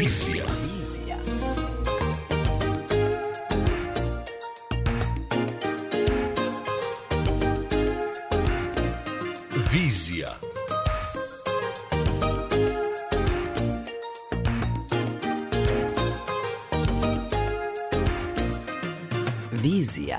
Vizija. Vizija. Vizija.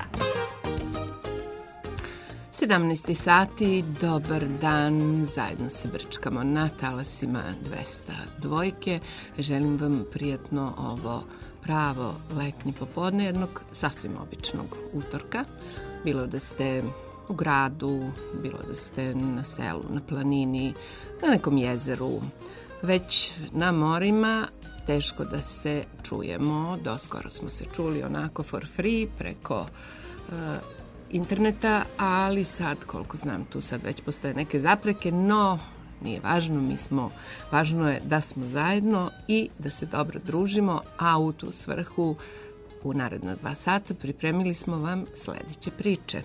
17 sati, dobar dan, zajedno se brčkamo na talasima 202. Želim vam prijatno ovo pravo letnje popodne jednog sasvim običnog utorka. Bilo da ste u gradu, bilo da ste na selu, na planini, na nekom jezeru, već na morima. Teško da se čujemo, doskoro smo se čuli onako for free preko interneta, ali sad, koliko znam, tu sad već postoje neke zapreke, no nije važno, važno je da smo zajedno i da se dobro družimo, a u tu svrhu u naredna 2 sata pripremili smo vam sledeće priče.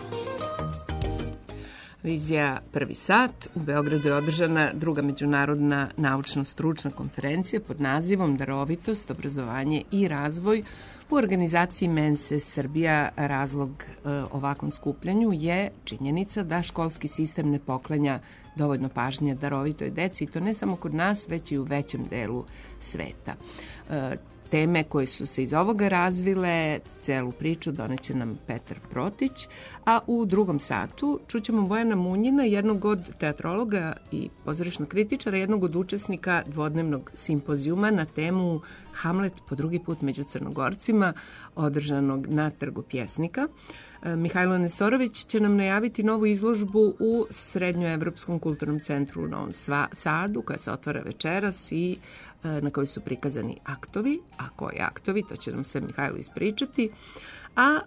Vizija prvi sat. U Beogradu je održana druga međunarodna naučno-stručna konferencija pod nazivom Darovitost, obrazovanje i razvoj u organizaciji Mense Srbija. Razlog ovakvom skupljanju je činjenica da školski sistem ne poklanja dovoljno pažnje darovitoj deci, i to ne samo kod nas, već i u većem delu sveta. Teme koje su se iz ovoga razvile, celu priču doneće nam Petar Protić, a u drugom satu čućemo Bojana Munjina, jednog od teatrologa i pozorišnog kritičara, jednog od učesnika dvodnevnog simpozijuma na temu Hamlet po drugi put među Crnogorcima, održanog na Trgu Pjesnika. Mihajlo Nestorović će nam najaviti novu izložbu u Srednjoevropskom kulturnom centru u Novom Sadu, koja se otvara večeras i na kojoj su prikazani aktovi. A koji aktovi, to će nam se Mihajlo ispričati. A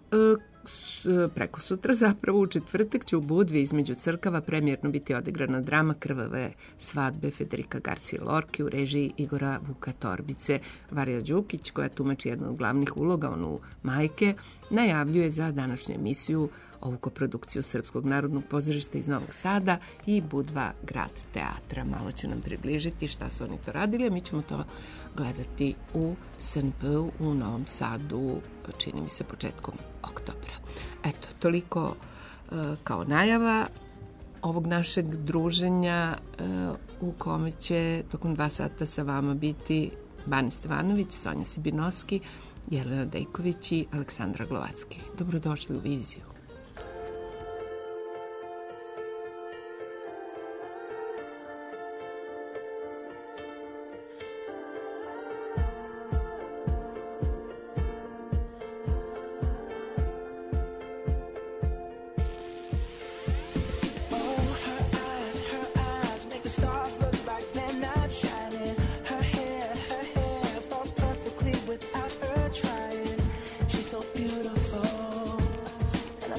preko sutra, zapravo u četvrtak, će u Budvi između crkava premijerno biti odigrana drama Krvave svadbe Federica Garcia Lorca u režiji Igora Vuka Torbice. Varija Đukić, koja tumači jednu od glavnih uloga, onu majke, najavljuje za današnju emisiju ovu koprodukciju Srpskog narodnog pozorišta iz Novog Sada i Budva grad teatra. Malo će nam približiti šta su oni to radili, a mi ćemo to gledati u SNP-u u Novom Sadu, čini mi se početkom oktobra. Eto, toliko kao najava ovog našeg druženja u kome će tokom 2 sata sa vama biti Bane Stevanović, Sonja Sibinoski, Jelena Dejković i Aleksandra Glovacki. Dobrodošli u Viziju. Without her trying, she's so beautiful.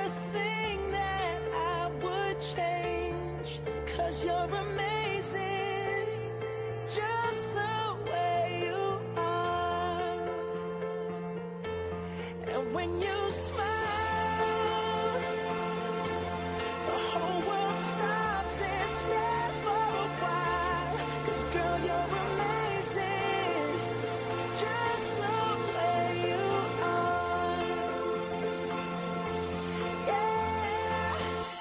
everything that I would change, 'cause you're amazing, just the way you are. And when you smile, the whole world stops and stares for a while, 'cause girl, you're amazing, just the way you are. Yeah.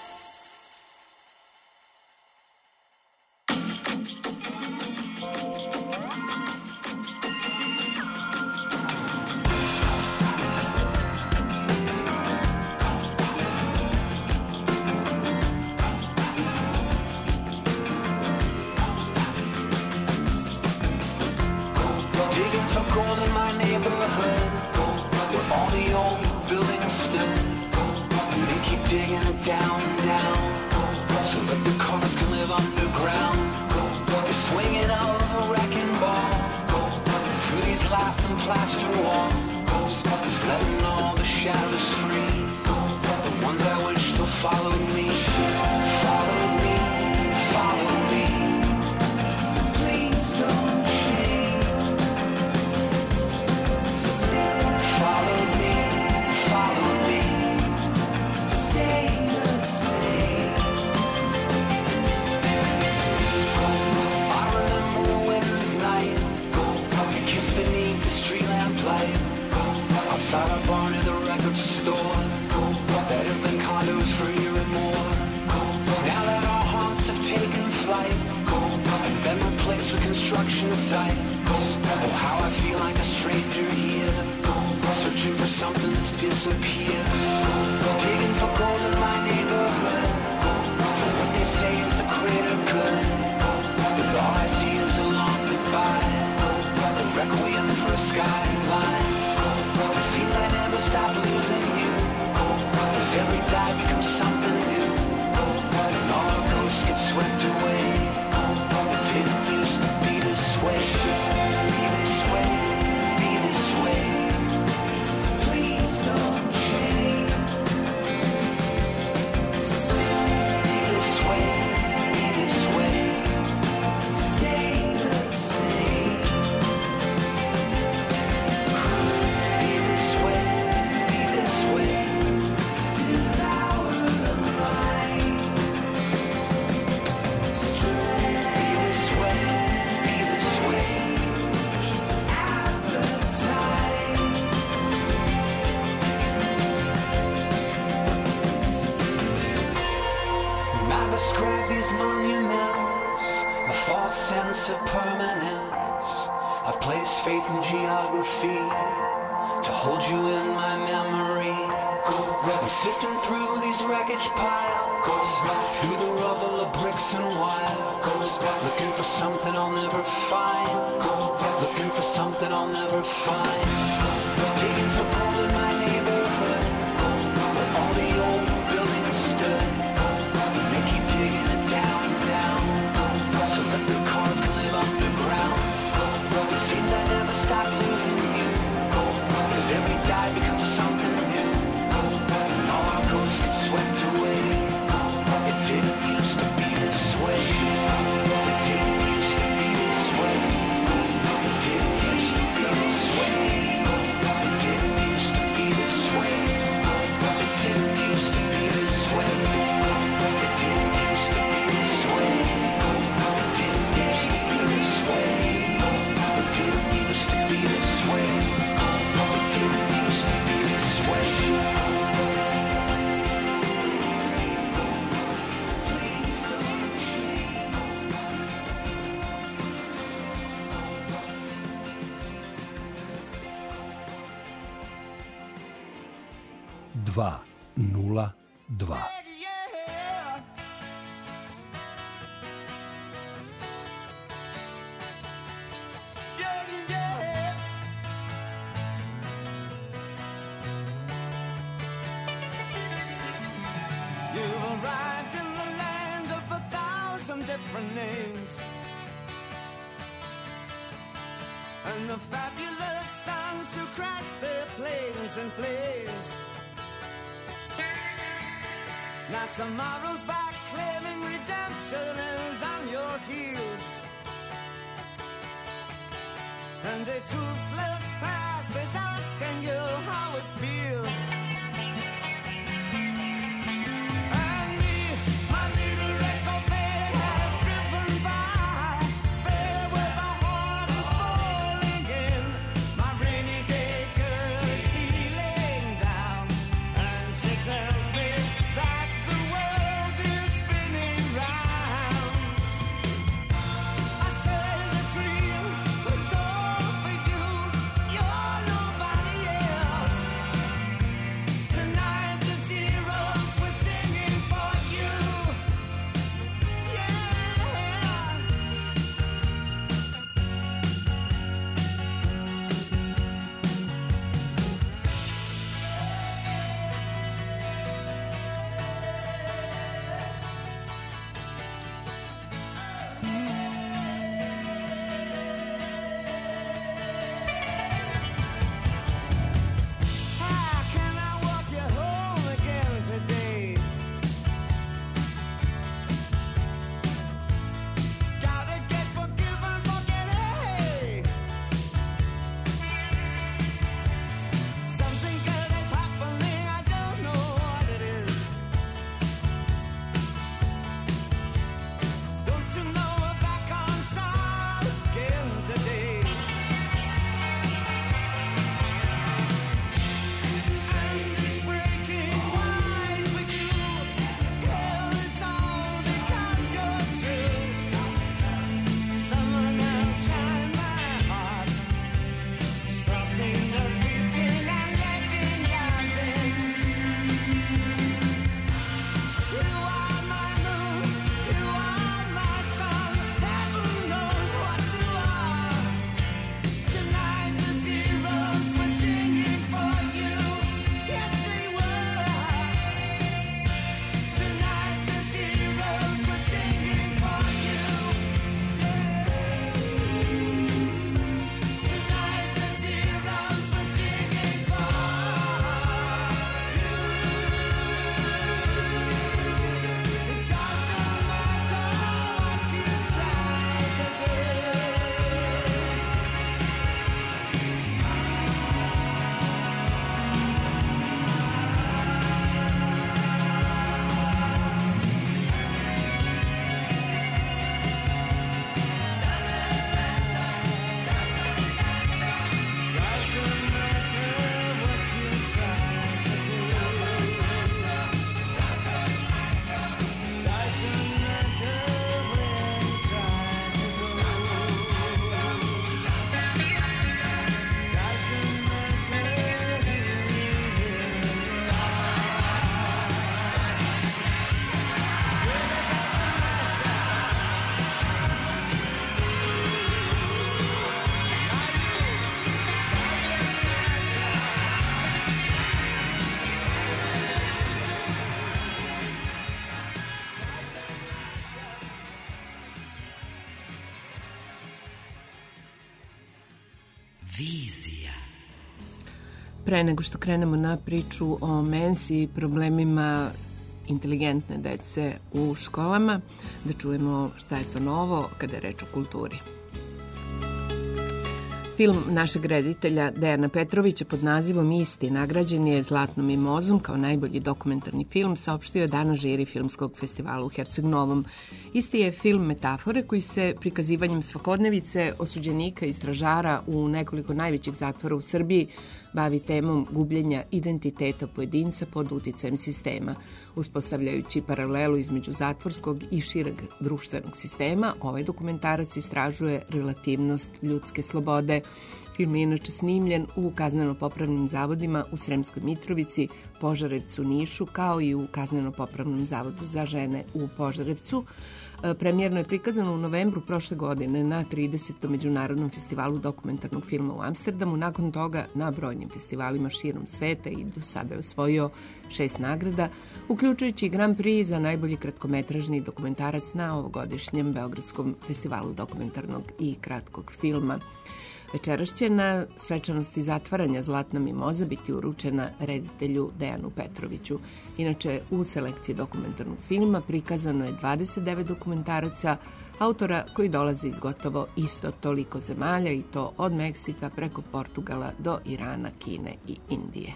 Digging for gold in my neighborhood, where all the old buildings stood. And they keep digging it down and down, so that the cars can live underground. They're swinging over a wrecking ball through these laughing plaster walls, just letting all the shadows free, the ones I wish still followed me. Follow me, follow me. Please don't change. Follow me, follow me. Stay the same. I remember a winter's night, a kiss beneath the street lamp light, outside our barn at the record store, that have been condos for a year and more. Now that our haunts have taken flight and been replaced with construction sites, oh, how I feel like a stranger here, searching for something that's disappeared. Digging for gold in my neighborhood, for what they say is the greater good, but all I see is a long goodbye, a requiem for a skyline. It seems I never stop losing you, 'cause every die becomes something new, and all our ghosts get swept away. It didn't used to be this way, be this way, be this way. Please don't change. Be this way, be this way. Stay the same. Be this way, be this way. Devour the light. Be this way, be this way. Appetite. I've ascribed these monuments a false sense of permanence. I've placed faith in geography to hold you in my memory. I'm sifting through these wreckage piles, through the rubble of bricks and wires, looking for something I'll never find, looking for something I'll never find. Digging for gold in my neighborhood, where all the old buildings stood. They keep digging it down and down, so that the cars can live underground. It seems I never stop losing you, 'cause every die becomes something new, and all our ghosts get swept away. It didn't used to be this way. It didn't used to be this way. It didn't used to be this way. It didn't used to be this way. It didn't used to be this way. It didn't used to be this way. It didn't used to be this way. It didn't used to be this way. It didn't used to be this way. Please don't change. 202. Yeah. Yeah. You've arrived in the land of 1,000 different names, and the fabulous sons who crash their planes and plays. Now tomorrow's back claiming redemption is on your heels, and a toothless past is asking you how it feels. And me, my little Reprobate, has driven by, fair where the heart is falling in. My rainy day girl is feeling down, and she tells me that the world is spinning round. I say the dream was all for you, you're nobody else. Tonight the zeros were singing for you, yeah. How can I walk you home again today? Gotta get forgiven, forget, hey. Something good is happening, I don't know what it is. Don't you know we're back on trial again today? And it's breaking wide for you. Hell, it's all because you're true. Someone outside my heart, stopping the beating and letting love in. You are my moon, you are my sun. Heaven knows what you are. Tonight the zeros were singing for you. Yes, they were. Tonight the zeros were singing for you. Tonight the zeros were singing for you. It doesn't matter what you try to do. Doesn't matter what you try to do. Doesn't matter where you try to go. Doesn't matter who you Vizija. Pre nego što krenemo na priču o mensi i problemima inteligentne dece u školama, da čujemo šta je to novo kada je reč o kulturi. Film našeg reditelja Dejana Petrovića pod nazivom Isti nagrađen je Zlatnom mimozom kao najbolji dokumentarni film, saopštio je danas žiri Filmskog festivala u Herceg Novom. Isti je film metafore koji se prikazivanjem svakodnevice osuđenika i stražara u nekoliko najvećih zatvora u Srbiji bavi temom gubljenja identiteta pojedinca pod uticajem sistema. Uspostavljajući paralelu između zatvorskog i šireg društvenog sistema, ovaj dokumentarac istražuje relativnost ljudske slobode. Film je inače snimljen u kazneno-popravnim zavodima u Sremskoj Mitrovici, Požarevcu, Nišu, kao i u kazneno-popravnom zavodu za žene u Požarevcu. Premijerno je prikazano u novembru prošle godine na 30. Međunarodnom festivalu dokumentarnog filma u Amsterdamu. Nakon toga na brojnim festivalima širom sveta i do sada je osvojio 6 nagrada, uključujući i Grand Prix za najbolji kratkometražni dokumentarac na ovogodišnjem Beogradskom festivalu dokumentarnog i kratkog filma. Večeras će na svečanosti zatvaranja Zlatna mimoza biti uručena reditelju Dejanu Petroviću. Inače, u selekciji dokumentarnog filma prikazano je 29 dokumentaraca autora koji dolaze iz gotovo isto toliko zemalja, i to od Meksika preko Portugala do Irana, Kine i Indije.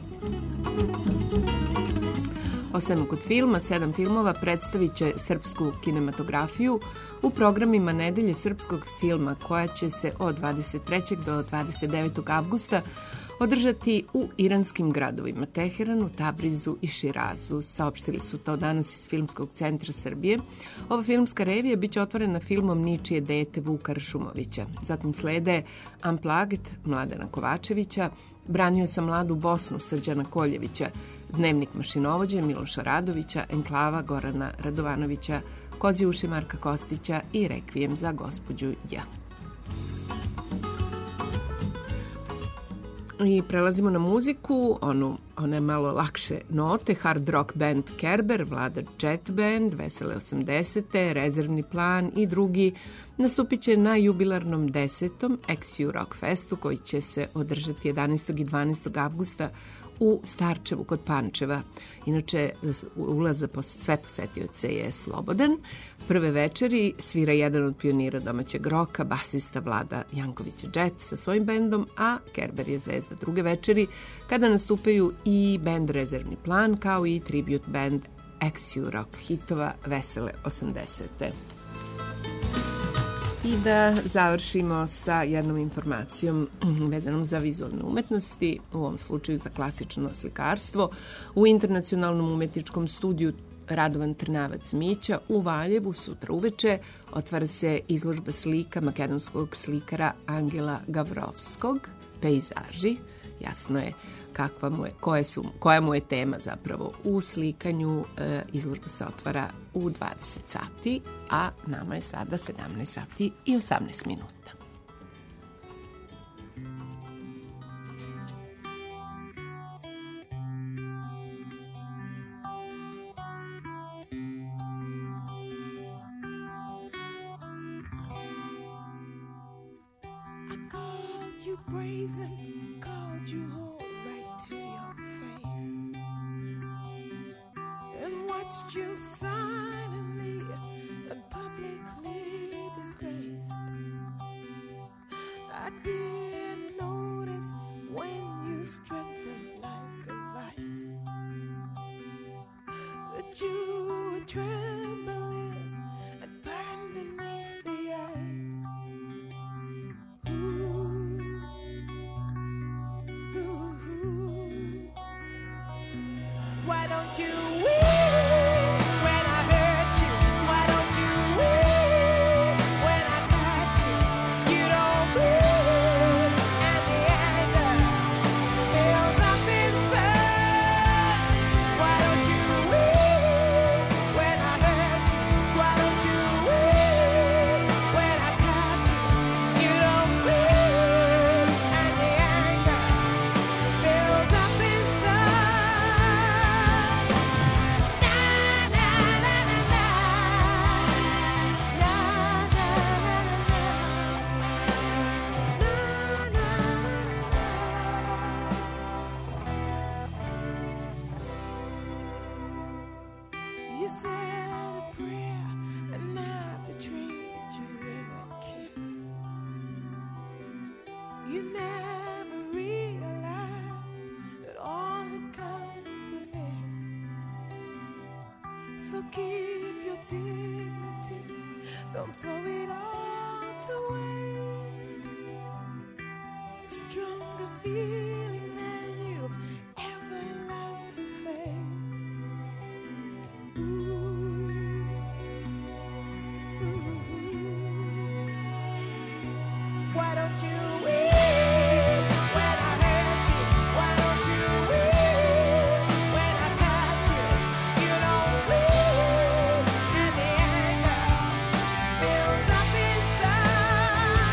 Ostajemo kod filma. 7 filmova predstavit će srpsku kinematografiju u programima Nedelje srpskog filma, koja će se od 23. do 29. avgusta održati u iranskim gradovima Teheranu, Tabrizu i Širazu. Saopštili su to danas iz Filmskog centra Srbije. Ova filmska revija biće otvorena filmom Ničije dete Vuka Ršumovića. Zatim slede Unplugged Mladena Kovačevića, Branio sam mladu Bosnu Srđana Koljevića, Dnevnik mašinovođe Miloša Radovića, Enklava Gorana Radovanovića, Kozji uši Marka Kostića i Rekvijem za gospođu J. I prelazimo na muziku, one malo lakše note. Hard rock band Kerber, Vlada Jet Band, Vesele 80. Rezervni plan i drugi nastupit će na jubilarnom 10. XU Rock Festu, koji će se održati 11. i 12. avgusta u Starčevu kod Pančeva. Inače, ulaz za sve posetioce je slobodan. Prve večeri svira jedan od pionira domaćeg roka, basista Vlada Janković Jet sa svojim bendom, a Kerber je zvezda druge večeri, kada nastupaju i bend Rezervni plan, kao i tribute band XU Rock hitova Vesele 80. I da završimo sa jednom informacijom vezanom za vizualne umetnosti, u ovom slučaju za klasično slikarstvo. U Internacionalnom umetničkom studiju Radovan Trnavac Mića u Valjevu sutra uveče otvara se izložba slika makedonskog slikara Angela Gavrovskog, Pejzaži. Jasno je koja mu je tema zapravo u slikanju. Izložba se otvara u 20 sati, a nama je sada 17 sati i 18 minuta. I called you brazen, called you whole right to your face, and watched you silently and publicly disgraced. I did notice when you strengthened like a vice, that you were trembling and burned beneath the ice. Why don't you weep when I hurt you? Why don't you weep when I cut you? You don't weep, and the anger builds up inside. Why don't you weep when I hurt you? Why don't you weep when I cut you? You don't weep, and the anger builds up inside. You said a prayer and I betrayed you with a kiss. You never realized that all had come to this. So keep your dignity, don't throw it all to waste. Stronger feelings than you've ever learned to face. Why don't you weep when I hurt you? Why don't you weep when I cut you? You don't weep, and the anger builds up inside.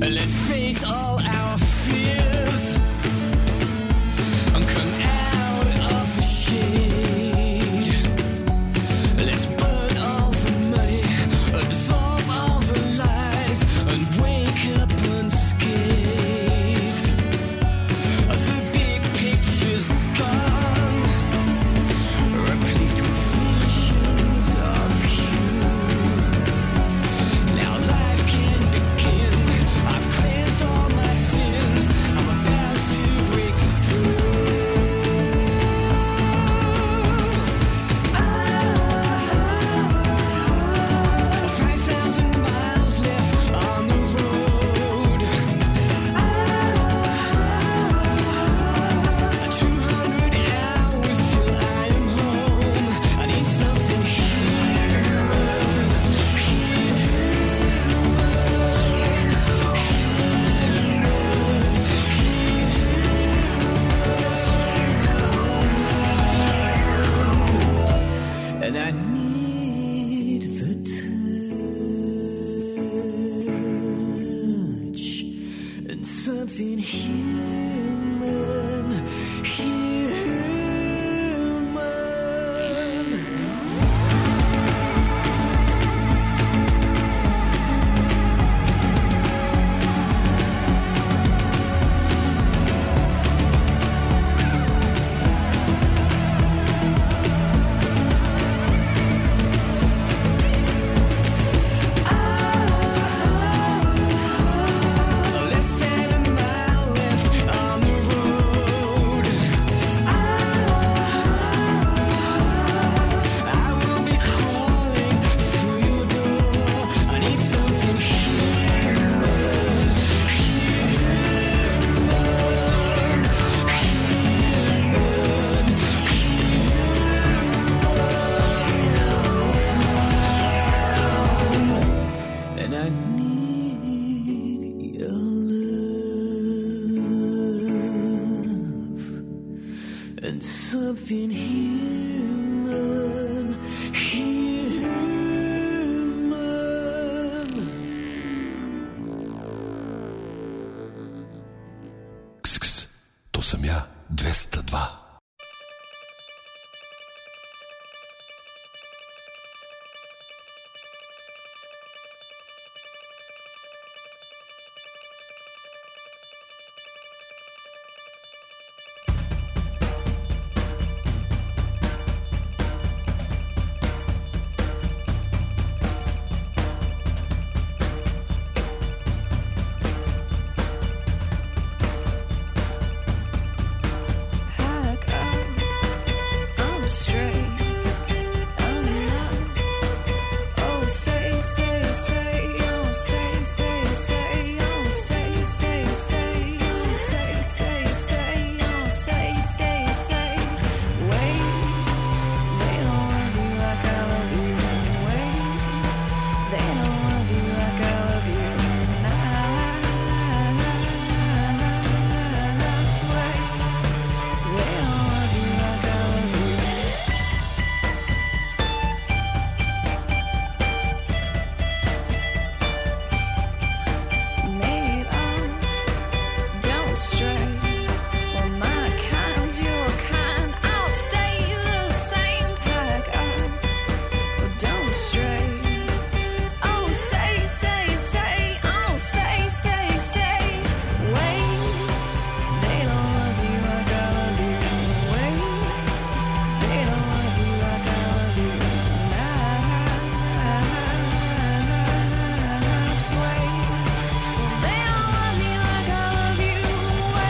Let's face all our fears and come out of the shade. Let's burn all the money, absorb all the lies, and wake up unscathed. The big picture's gone, replaced with visions of you. Now life can begin. I've cleansed all my sins. I'm about to break through. 5,000 miles left on the road. 200 hours till I am home. I need something and I need the touch and something human, human. Less than a mile left on the road. I will be crawling through your door. I need something and I need your love and something human, human. Ks, to sam ja, 202. Pack up, I'm straight. Oh no. Oh say, say, say. Oh say, say, say. Oh say, say, say. Oh say, say, say. Oh say, say, say. Wait, they don't love you like I love you. Wait, they don't love you like I love you. Perhaps wait, they don't love you like I love you. Made of, don't stray. Well, my kind's your kind. I'll stay the same. Pack up, but don't stray. Oh, say, say, say. Oh, say, say, say. Wait, they don't love you like I love you. Wait, they don't love you like I love you. Perhaps wait, they don't love me like I love you. Wait.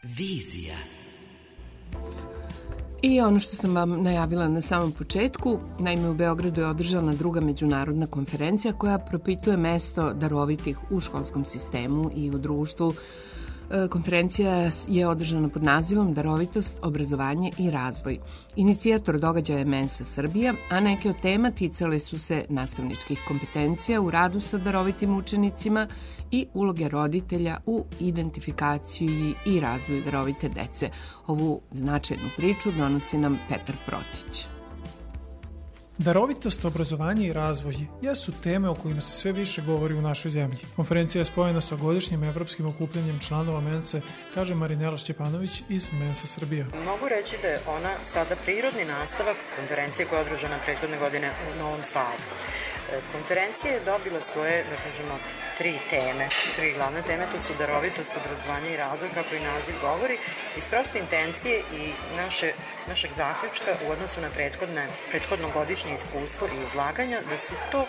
Vizija. I ono što sam vam najavila na samom početku, naime u Beogradu je održana druga međunarodna konferencija koja propituje mesto darovitih u školskom sistemu i u društvu. Konferencija je održana pod nazivom Darovitost, obrazovanje i razvoj. Inicijator događaja je Mensa Srbija, a neke od tema ticale su se nastavničkih kompetencija u radu sa darovitim učenicima i uloge roditelja u identifikaciji i razvoju darovite dece. Ovu značajnu priču donosi nam Petar Protić. Darovitost, obrazovanje i razvoj jesu teme o kojima se sve više govori u našoj zemlji. Konferencija je spojena sa godišnjim evropskim okupljanjem članova Mense, kaže Marinela Šćepanović iz Mensa Srbija. Mogu reći da je ona sada prirodni nastavak konferencije koja je održana prethodne godine u Novom Sadu. Konferencija je dobila svoje, da kažemo, tri glavne teme, to su darovitost, obrazovanje i razvoj, kako i naziv govori, iz proste intencije i našeg zaključka u odnosu na prethodno godišnje iskustvo i izlaganja, da su to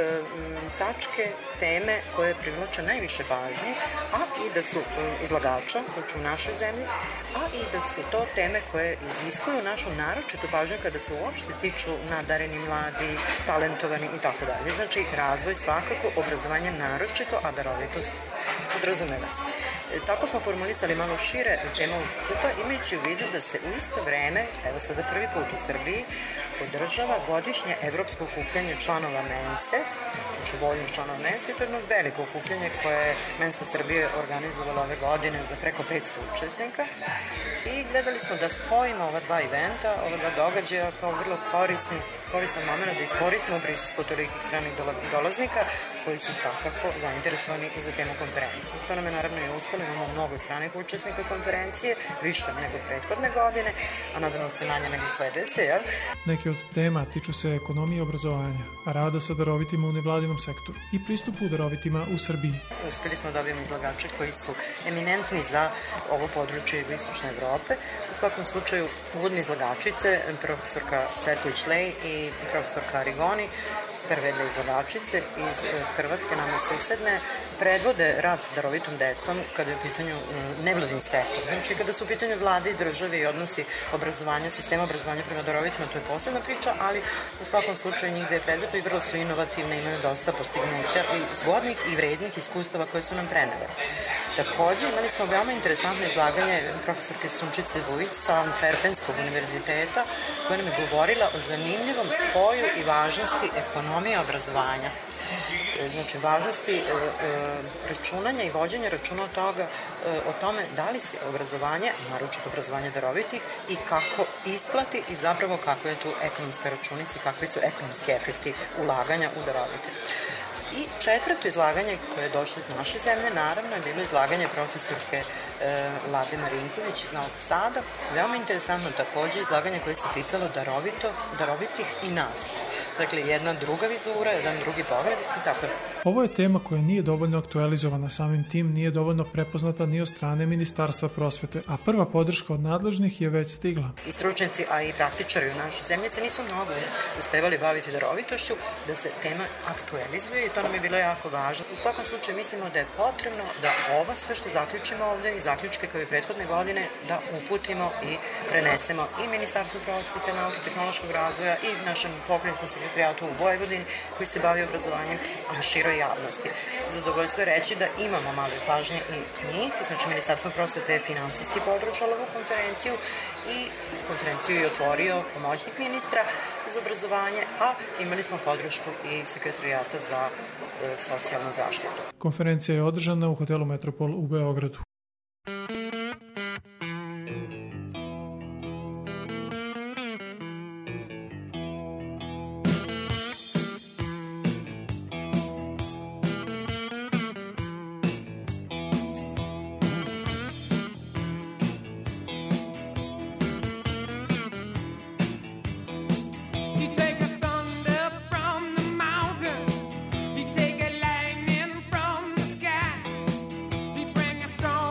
tačke, teme koje privlače najviše pažnje, a i da su izlagača, znači u našoj zemlji, a i da su to teme koje iziskuju našu naročitu pažnju kada se uopšte tiču nadareni mladi, talentovani i tako dalje. Znači, razvoj svakako, obrazovanje naročito, a darovitost podrazumeva se. Tako smo formulisali malo šire temu ovog skupa, imajući u vidu da se u isto vreme, evo sada prvi put u Srbiji, podržava godišnje evropsko okupljanje članova Mense, znači voljnih članova Mense, i to je jedno veliko okupljanje koje je Mensa Srbije organizovala ove godine za preko 500 učesnika i gledali smo da spojimo ova dva eventa, ova dva događaja kao vrlo koristan moment da iskoristimo prisustvo tolikih stranih dolaznika koji su takako zainteresovani i za temu konferencije. To nam je naravno i uspelo, imamo mnogo stranih učesnika konferencije, više nego prethodne godine, a nadamo se manje nego sledeće, jel? Neke od tema tiču se ekonomije i obrazovanja, rada sa darovitima u nevladinom sektoru i pristupu darovitima u Srbiji. Uspeli smo da dobijemo izlagače koji su eminentni za ovo područje jugoistočne Evrope. U svakom slučaju, uvodne izlagačice, profesorka Cvetković-Lej i profesorka Arigoni, prve dve izlagačice iz Hrvatske, nama susedne, predvode rad sa darovitom decom kada je u pitanju nevladin sektor. Znači, kada su u pitanju vlade i države i odnosi obrazovanja, sistema obrazovanja prema darovitima, to je posebna priča, ali u svakom slučaju njih dve predvode i vrlo su inovativne, imaju dosta postignuća i zgodnih i vrednih iskustava koje su nam prenele. Takođe, imali smo veoma interesantno izlaganje profesorke Sunčice Vujić sa Antverpenskog univerziteta, koja nam je govorila o zanimljivom spoju i važnosti ekonomije obrazovanja. Znači, važnosti računanja i vođenja računa o tome da li se obrazovanje, naročito obrazovanje darovitih, i kako isplati i zapravo kako je tu ekonomska računica i kakvi su ekonomski efekti ulaganja u darovite. I četvrto izlaganje koje je došlo iz naše zemlje, naravno, je bilo izlaganje profesorke Lade Marinković iz Novog Sada. Veoma interesantno takođe izlaganje koje se ticalo darovitih i nas. Dakle, jedna druga vizura, jedan drugi pogled i tako da. Ovo je tema koja nije dovoljno aktualizovana, samim tim nije dovoljno prepoznata ni od strane Ministarstva prosvete, a prva podrška od nadležnih je već stigla. I stručnjaci, a i praktičari u našoj zemlji se nisu mnogo uspevali baviti darovitošću, da se tema aktualizuje i to nam je bilo jako važno. U svakom slučaju mislimo da je potrebno da ovo sve što zaključimo ovde i zaključke kao i prethodne godine da uputimo i prenesemo i Ministarstvu prosvete, nauke i tehnološkog razvoja i našem pokrajinskom sekretarijatu u Vojvodini koji se bavi obrazovanjem, a široj javnosti. Zadovoljstvo je reći da imamo malo pažnje i njih, znači Ministarstvo prosvete je finansijski podržalo ovu konferenciju i konferenciju je otvorio pomoćnik ministra za obrazovanje, a imali smo podršku i sekretarijata za socijalnu zaštitu. Konferencija je održana u hotelu Metropol u Beogradu. Strong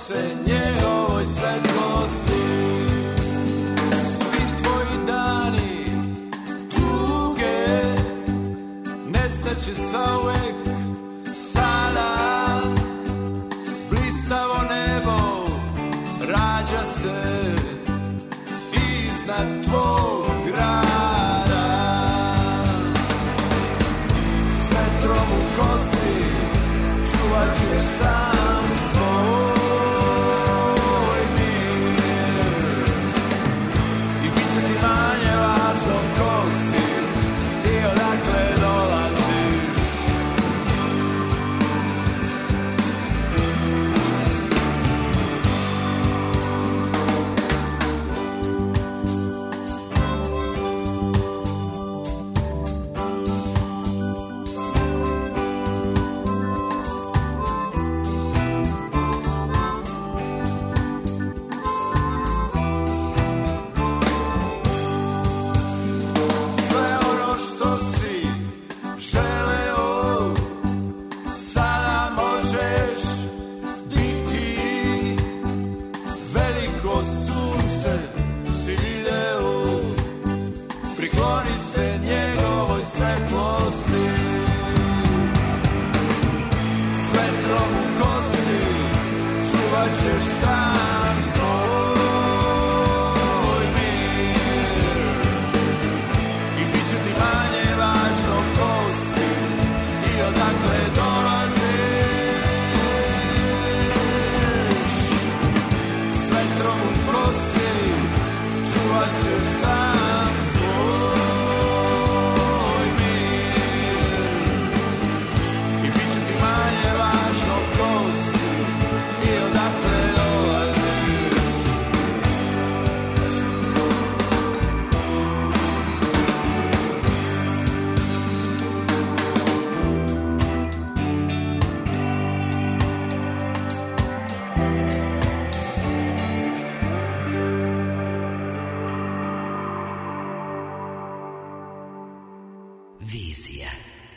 se njegovoj svetlosti. Svi tvoji dani tuge nestaće zauvek sada. Blistavo nebo rađa se iznad tvog grada. S vetrom u kosi čuvat ću sam svoj mir. I bit će ti manje važno ko si i odakle dolaziš. Vizija.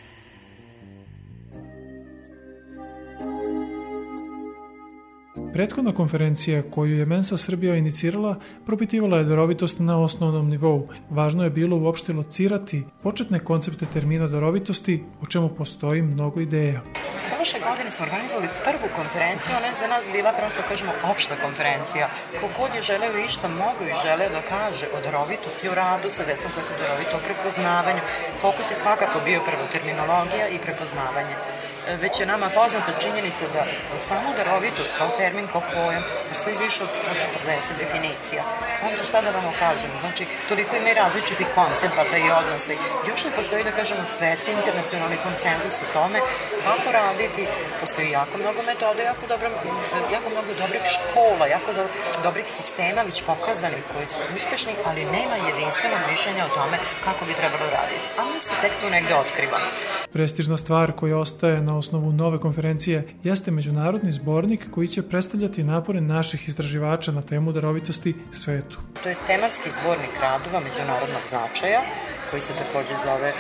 Prethodna konferencija koju je Mensa Srbija inicirala propitivala je darovitost na osnovnom nivou. Važno je bilo uopšte locirati početne koncepte termina darovitosti, o čemu postoji mnogo ideja. Prošle godine smo organizovali prvu konferenciju, ona je za nas bila, prvo što kažemo, opšta konferencija. Kogod je želeo išta mogu i želeo da kaže o darovitosti u radu sa decom koja su darovito u prepoznavanju. Fokus je svakako bio prvo terminologija i prepoznavanje. Već je nama poznata činjenica da za samu darovitost kao termin, kao pojam, postoji više od 140 definicija. Onda šta da vam kažem? Znači, toliko ima i različitih koncepata i odnosa. Još ne postoji, da kažemo, svetski internacionalni konsenzus o tome kako raditi. Postoji jako mnogo metoda, jako mnogo dobrih škola, jako dobrih sistema već pokazanih koji su uspešni, ali nema jedinstvenog mišljenja o tome kako bi trebalo raditi. A mi se tek tu negde otkrivamo. Prestižna stvar koja ostaje na osnovu nove konferencije jeste međunarodni zbornik koji će predstavljati napore naših istraživača na temu darovitosti svetu. To je tematski zbornik radova međunarodnog značaja koji se takođe zove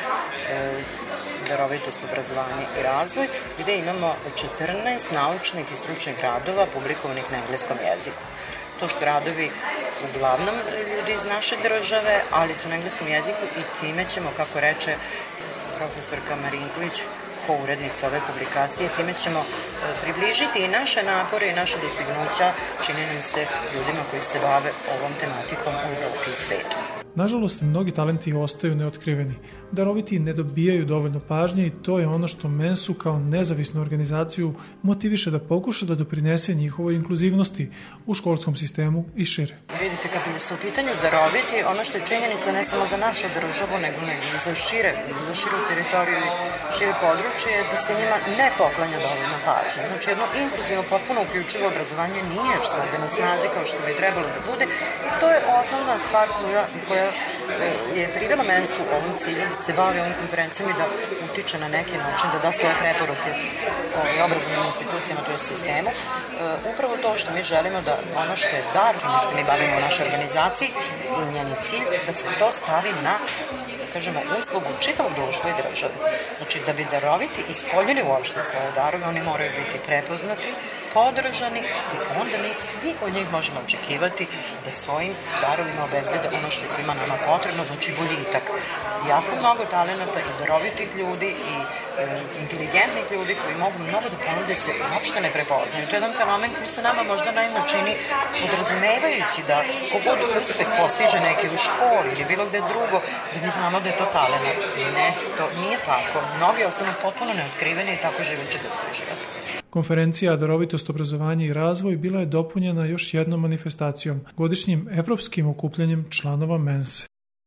darovitost, obrazovanje i razvoj, gde imamo 14 naučnih i stručnih radova publikovanih na engleskom jeziku. To su radovi uglavnom ljudi iz naše države, ali su na engleskom jeziku i time ćemo, kako reče profesorka Marinković, ko-urednica ove publikacije, time ćemo približiti i naše napore i naše dostignuća, čini nam se, ljudima koji se bave ovom tematikom u Evropi i svetu. Nažalost, mnogi talenti ostaju neotkriveni. Daroviti ne dobijaju dovoljno pažnje i to je ono što Mensu kao nezavisnu organizaciju motiviše da pokuša da doprinese njihovoj inkluzivnosti u školskom sistemu i šire. Vidite, kad su u pitanju daroviti, ono što je činjenica ne samo za našu državu, nego i za širu teritoriju i šire područje, da se njima ne poklanja dovoljno pažnje. Znači, jedno inkluzivno, potpuno uključivo obrazovanje nije još svega na snazi kao što bi trebalo da bude i to je osnovna stvar koja je privela Mensu ovom cilju da se bavi ovom konferencijom i da utiče na neki način, da da svoje preporuke obrazovnim institucijama, to je sistemu. Upravo to što mi želimo da ono što je dar, čime se mi bavimo u našoj organizaciji i njeni cilj, da se to stavi na kažemo, uslugu čitavog društva i države. Znači, da bi daroviti ispoljili uopšte svoje darove, oni moraju biti prepoznati, podržani i onda mi svi od njih možemo očekivati da svojim darovima obezbede ono što je svima nama potrebno, znači boljitak. Jako mnogo talenata i darovitih ljudi i inteligentnih ljudi koji mogu mnogo da ponude se uopšte ne prepoznaju. To je jedan fenomen koji se nama možda naivno čini podrazumevajući da kogod uspeh postiže neki u školi ili bilo gde drugo, da mi znamo da je to talenat. Ne, to nije tako. Mnogi ostanu potpuno neotkriveni i tako živeći da su uživati. Konferencija Darovitost, obrazovanje i razvoj bila je dopunjena još jednom manifestacijom, godišnjim evropskim okupljanjem članova Mense.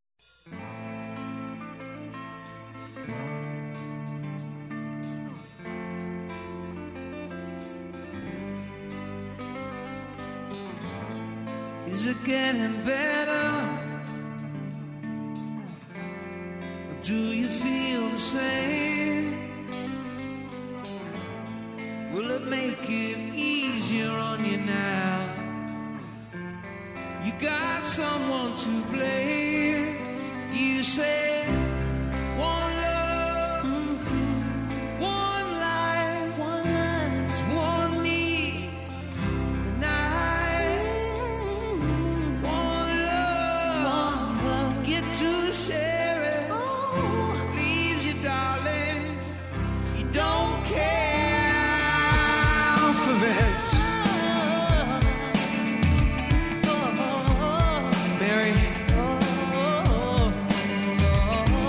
Is it getting better? Or do you feel the same? Will it make it easier on you now? You got someone to blame. You say one love, one life, it's one need. And one love, get to share it. Leaves you, darling. You don't care for it. Mary.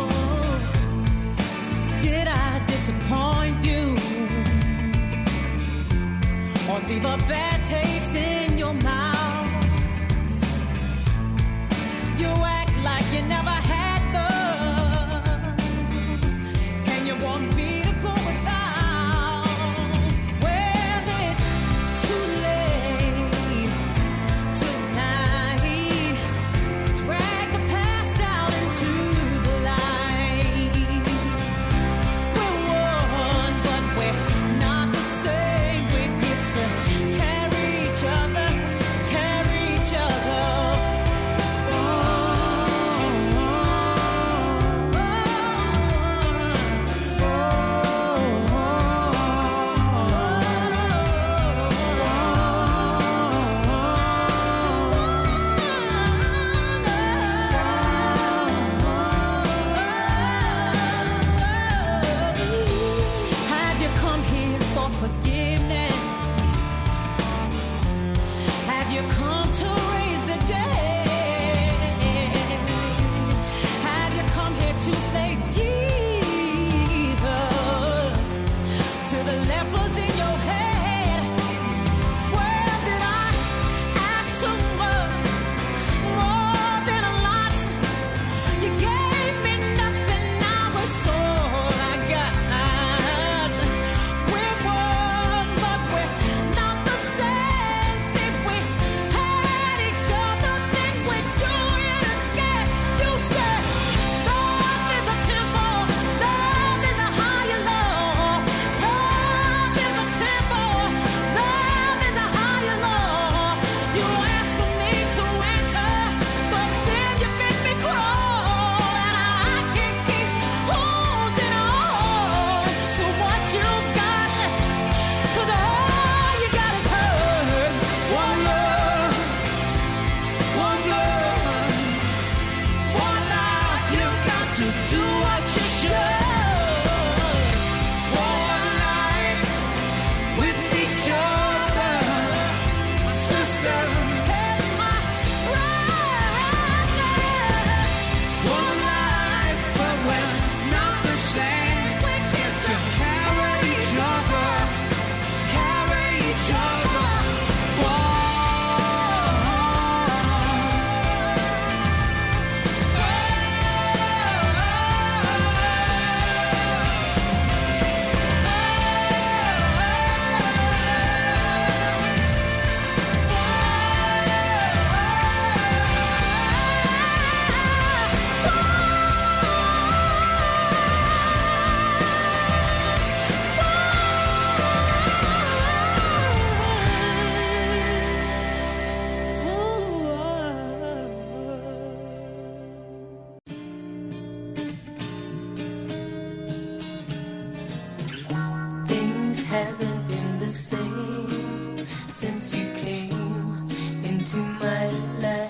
haven't been the same since you came into my life.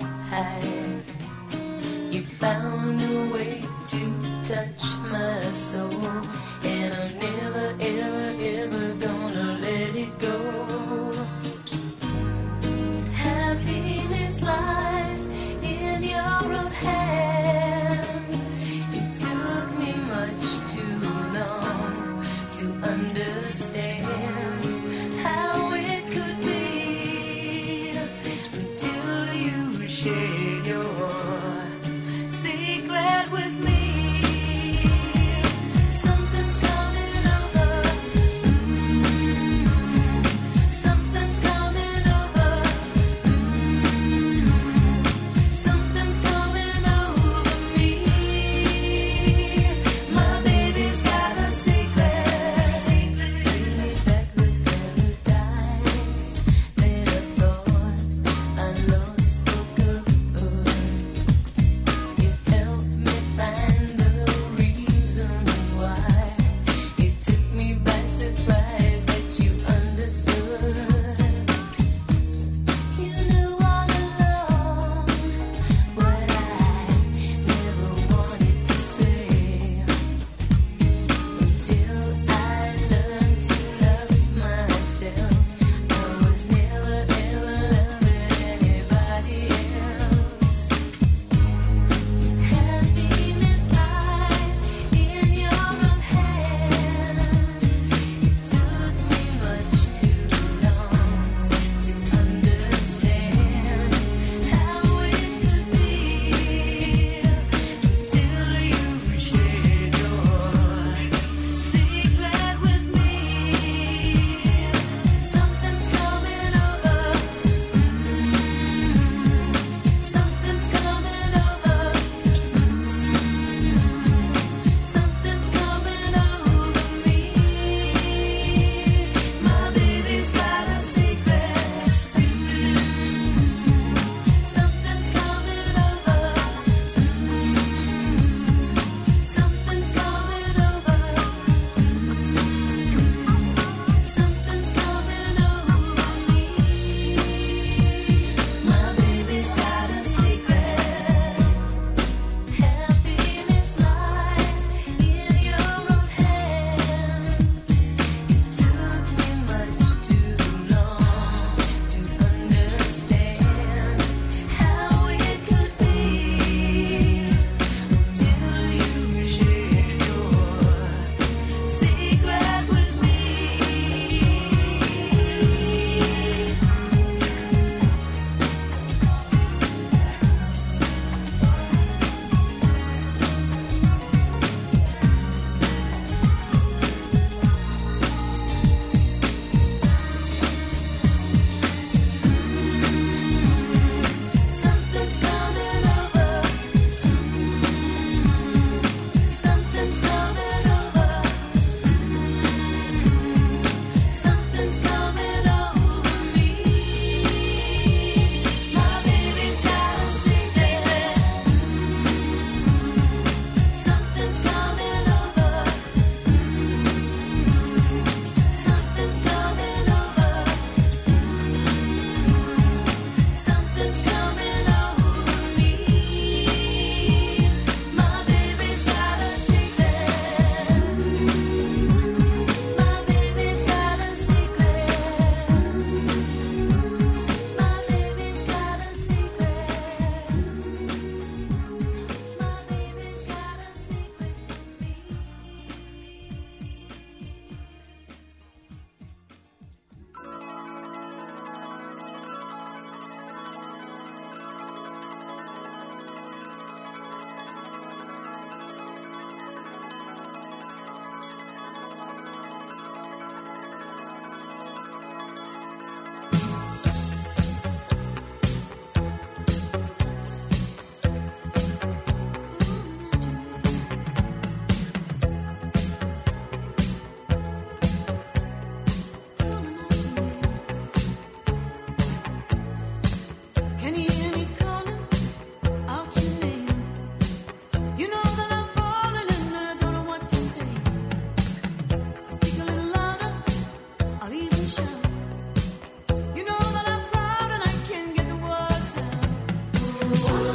You found a way to touch my soul, and I'm never, ever, ever gonna let it go. Happiness lies in your own hand. It took me much too long to understand.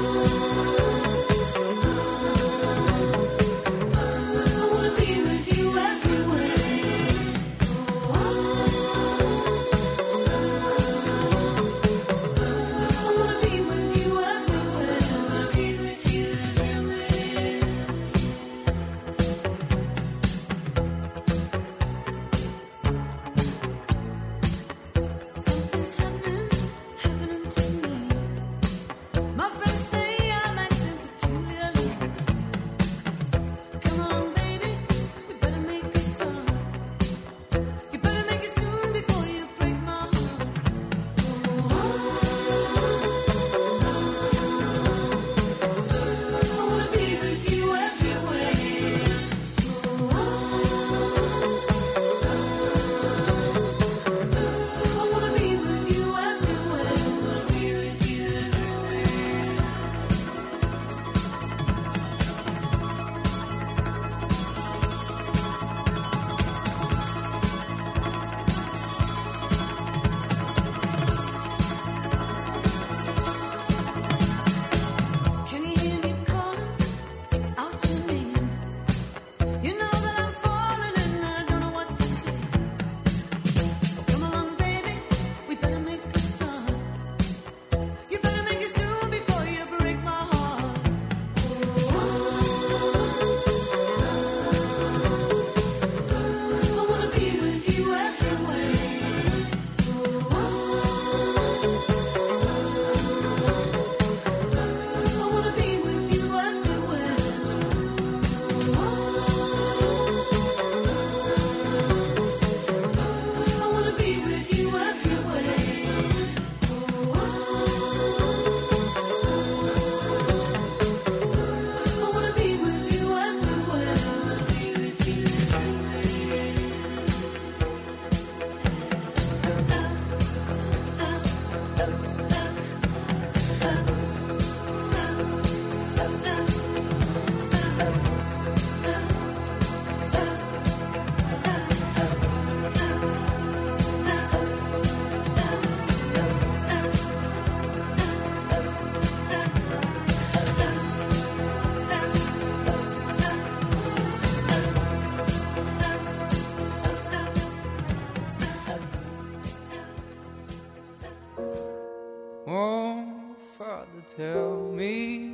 tell me,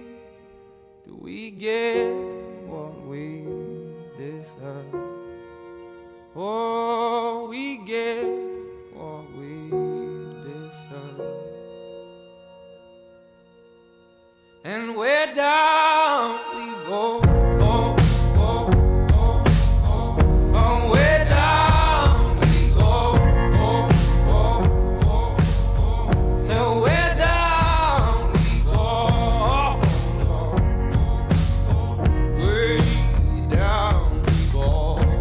do we get what we deserve? Oh, we get what we deserve. And where down we go, oh, oh, oh, oh, oh, where down we go, oh, oh, oh, oh, so where down we go, oh, oh, oh, way down we go.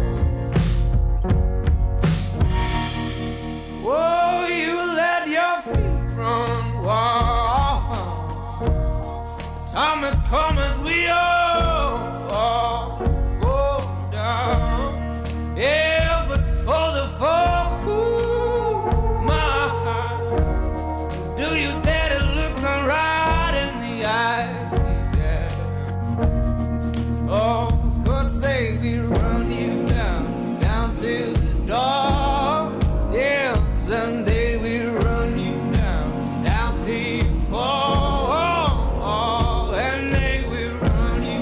Oh, you let your feet run wild. Time has come as we all go down. Yeah, but for the folk who my heart, do you dare to look them right in the eyes? Yeah. Oh, 'cause say we run you down, down to the door. Yeah, someday we run you down, down till you fall. And they will run you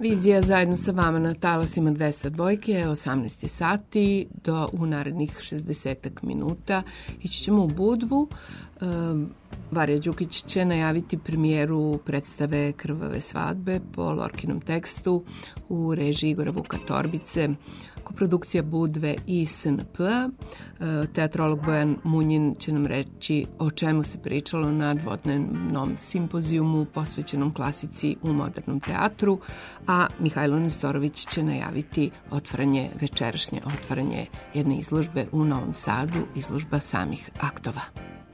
Vizija zajedno sa vama na talasima 202 je 18 sati do u narednih 60 minuta. Ići ćemo u Budvu. Varija Đukić će najaviti premijeru predstave Krvave svadbe po Lorkinom tekstu u režiji Igora Vuka Torbice. Koprodukcija Budve i SNP. Teatrolog Bojan Munjin će nam reći o čemu se pričalo na dvodnevnom simpozijumu posvećenom klasici u modernom teatru, a Mihajlo Nestorović će najaviti večerašnje otvaranje jedne izložbe u Novom Sadu, izložba samih aktova.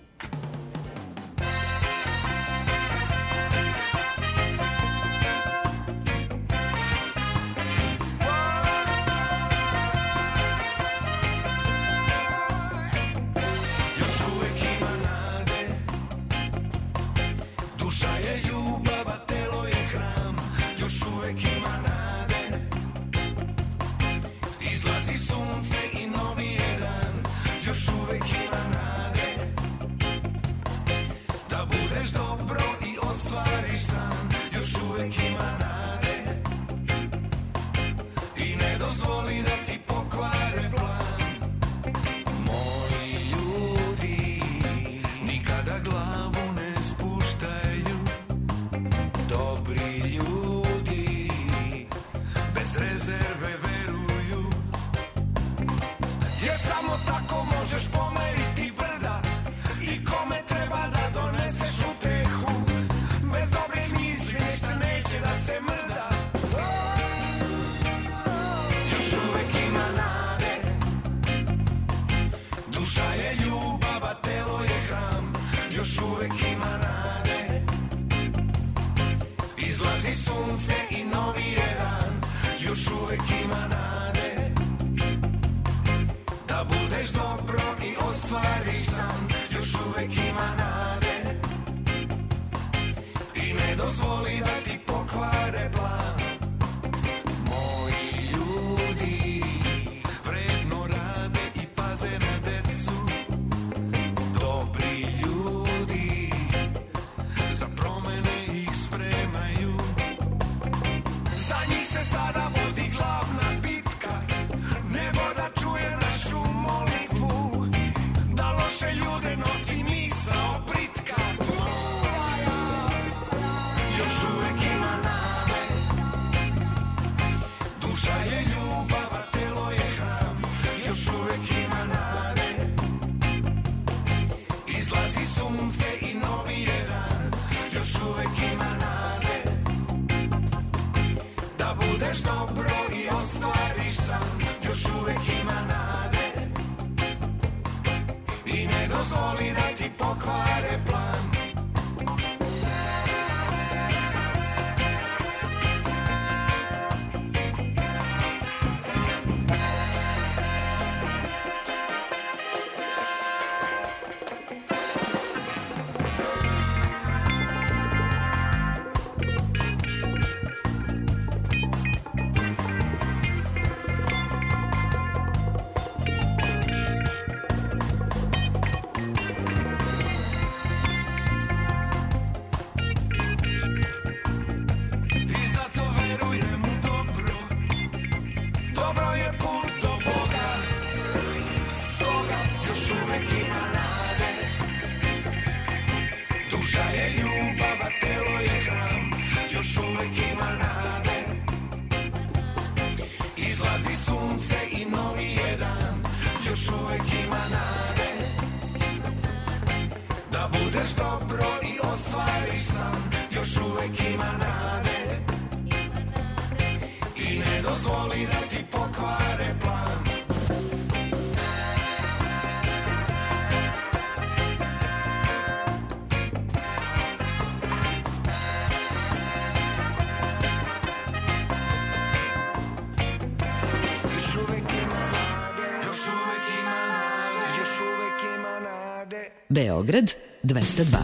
Beograd 202.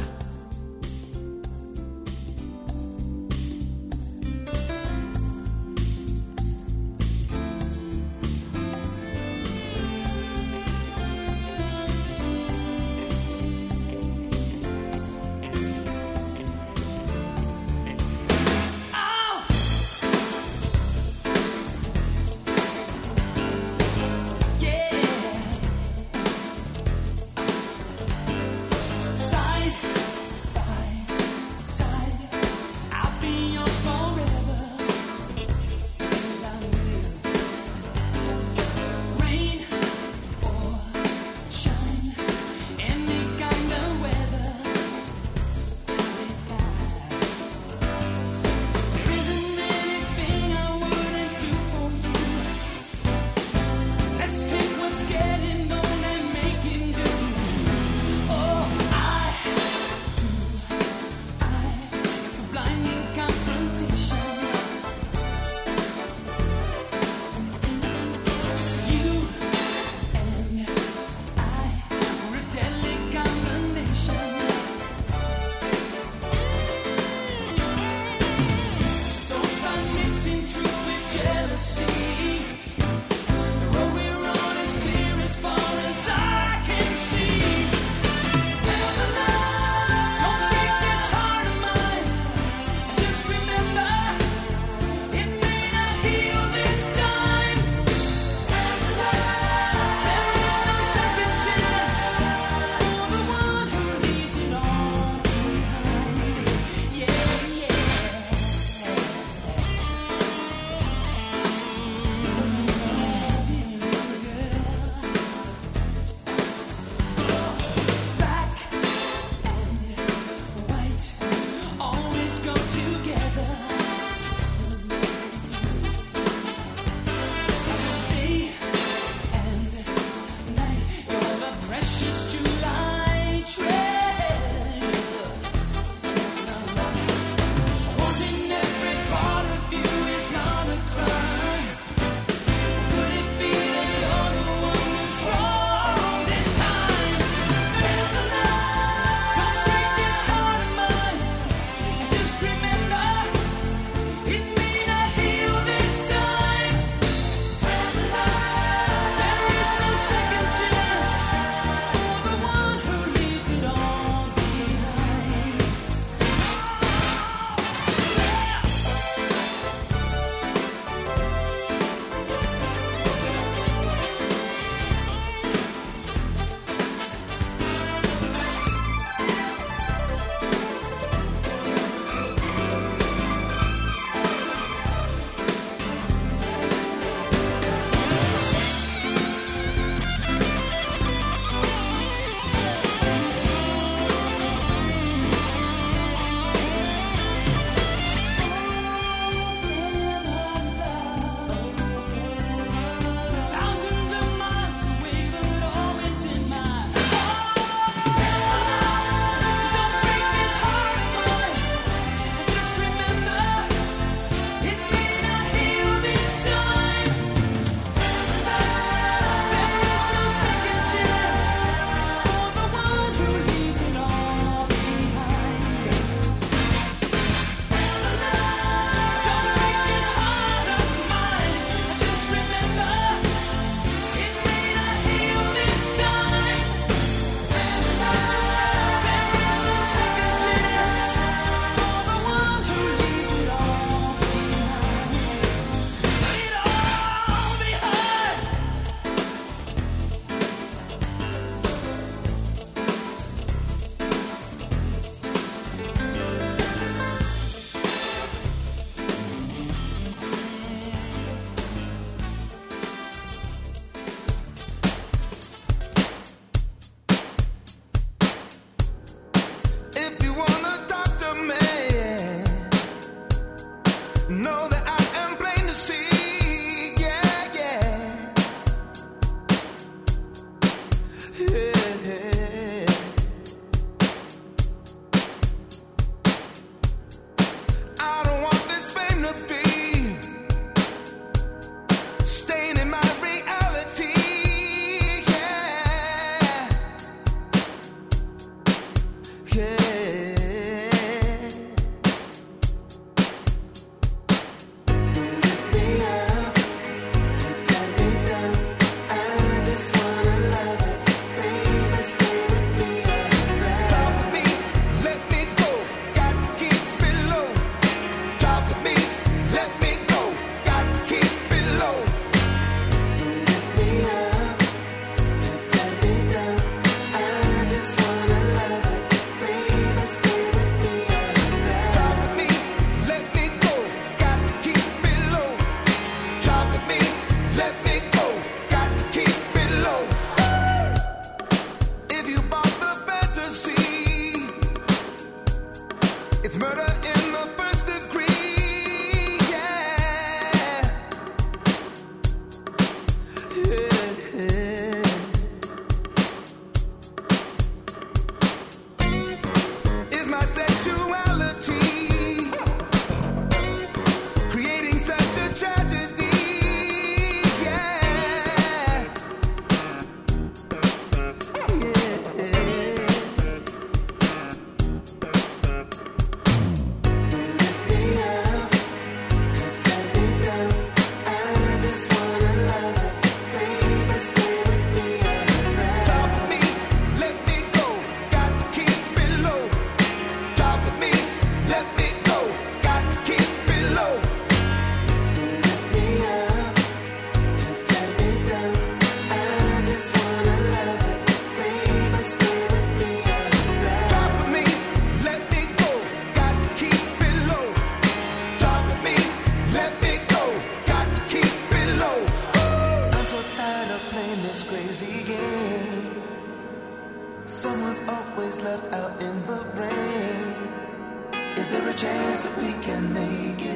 this crazy game. Someone's always left out in the rain. Is there a chance that we can make it?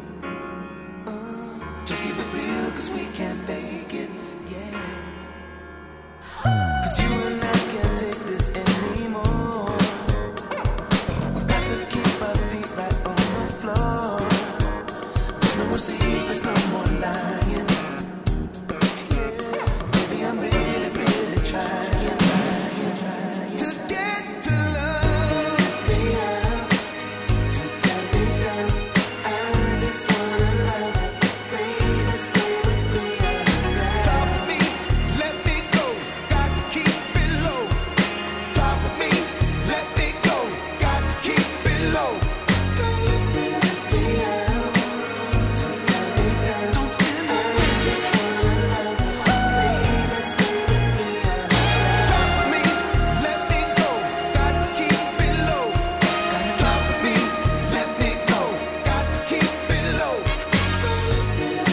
Just keep it real, cause we can't fake it, yeah. Cause you and I can't take this anymore. We've got to keep our feet right on the floor. There's no more secrets, no more lying. Yeah, maybe I'm really, really trying to get to love me up, to tie me down. I just wanna love it, baby, stay with me underground. Drop me, let me go, got to keep it low. Drop me, let me go, got to keep it low. Don't lift me up, to tie me down. I just wanna love it, baby, stay with me underground. Drop me, let me go, got to keep it low. Drop me, let me go, got to keep it low. Don't lift me up,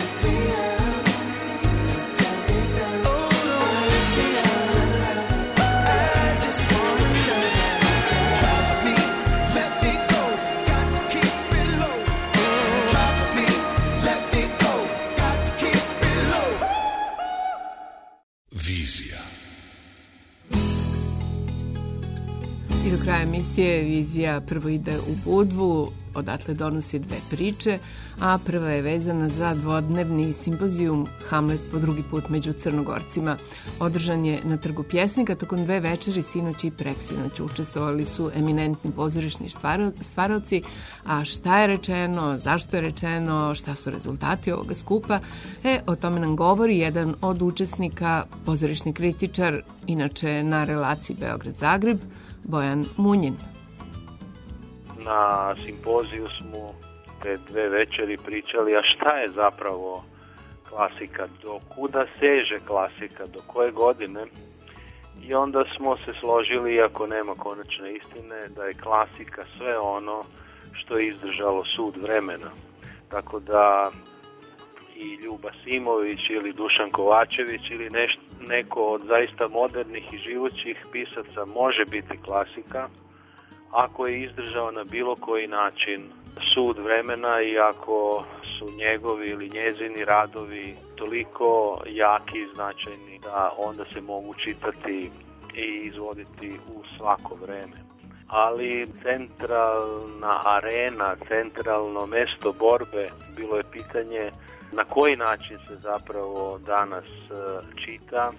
to tie me down. I just wanna love it. Drop me, let me go, got to keep it low. Drop me, let me go, got to keep it low. Vizija. I do kraja emisije Vizija prvo ide u Budvu, odatle donosi dve priče, a prva je vezana za dvodnevni simpozijum Hamlet po drugi put među Crnogorcima. Održan je na Trgu Pjesnika tokom dve večeri, sinoć i preksinoć. Učestvovali su eminentni pozorišni stvaraoci, a šta je rečeno, zašto je rečeno, šta su rezultati ovoga skupa, o tome nam govori jedan od učesnika, pozorišni kritičar, inače na relaciji Beograd-Zagreb, Bojan Munjin. Na simpoziju smo te dve večeri pričali, a šta je zapravo klasika, do kuda seže klasika, do koje godine. I onda smo se složili, iako nema konačne istine, da je klasika sve ono što je izdržalo sud vremena. Tako da i Ljuba Simović ili Dušan Kovačević ili neko od zaista modernih i živućih pisaca može biti klasika ako je izdržao na bilo koji način sud vremena i ako su njegovi ili njezini radovi toliko jaki i značajni da onda se mogu čitati i izvoditi u svako vreme. Ali centralna arena, centralno mesto borbe bilo je pitanje na koji način se zapravo danas čita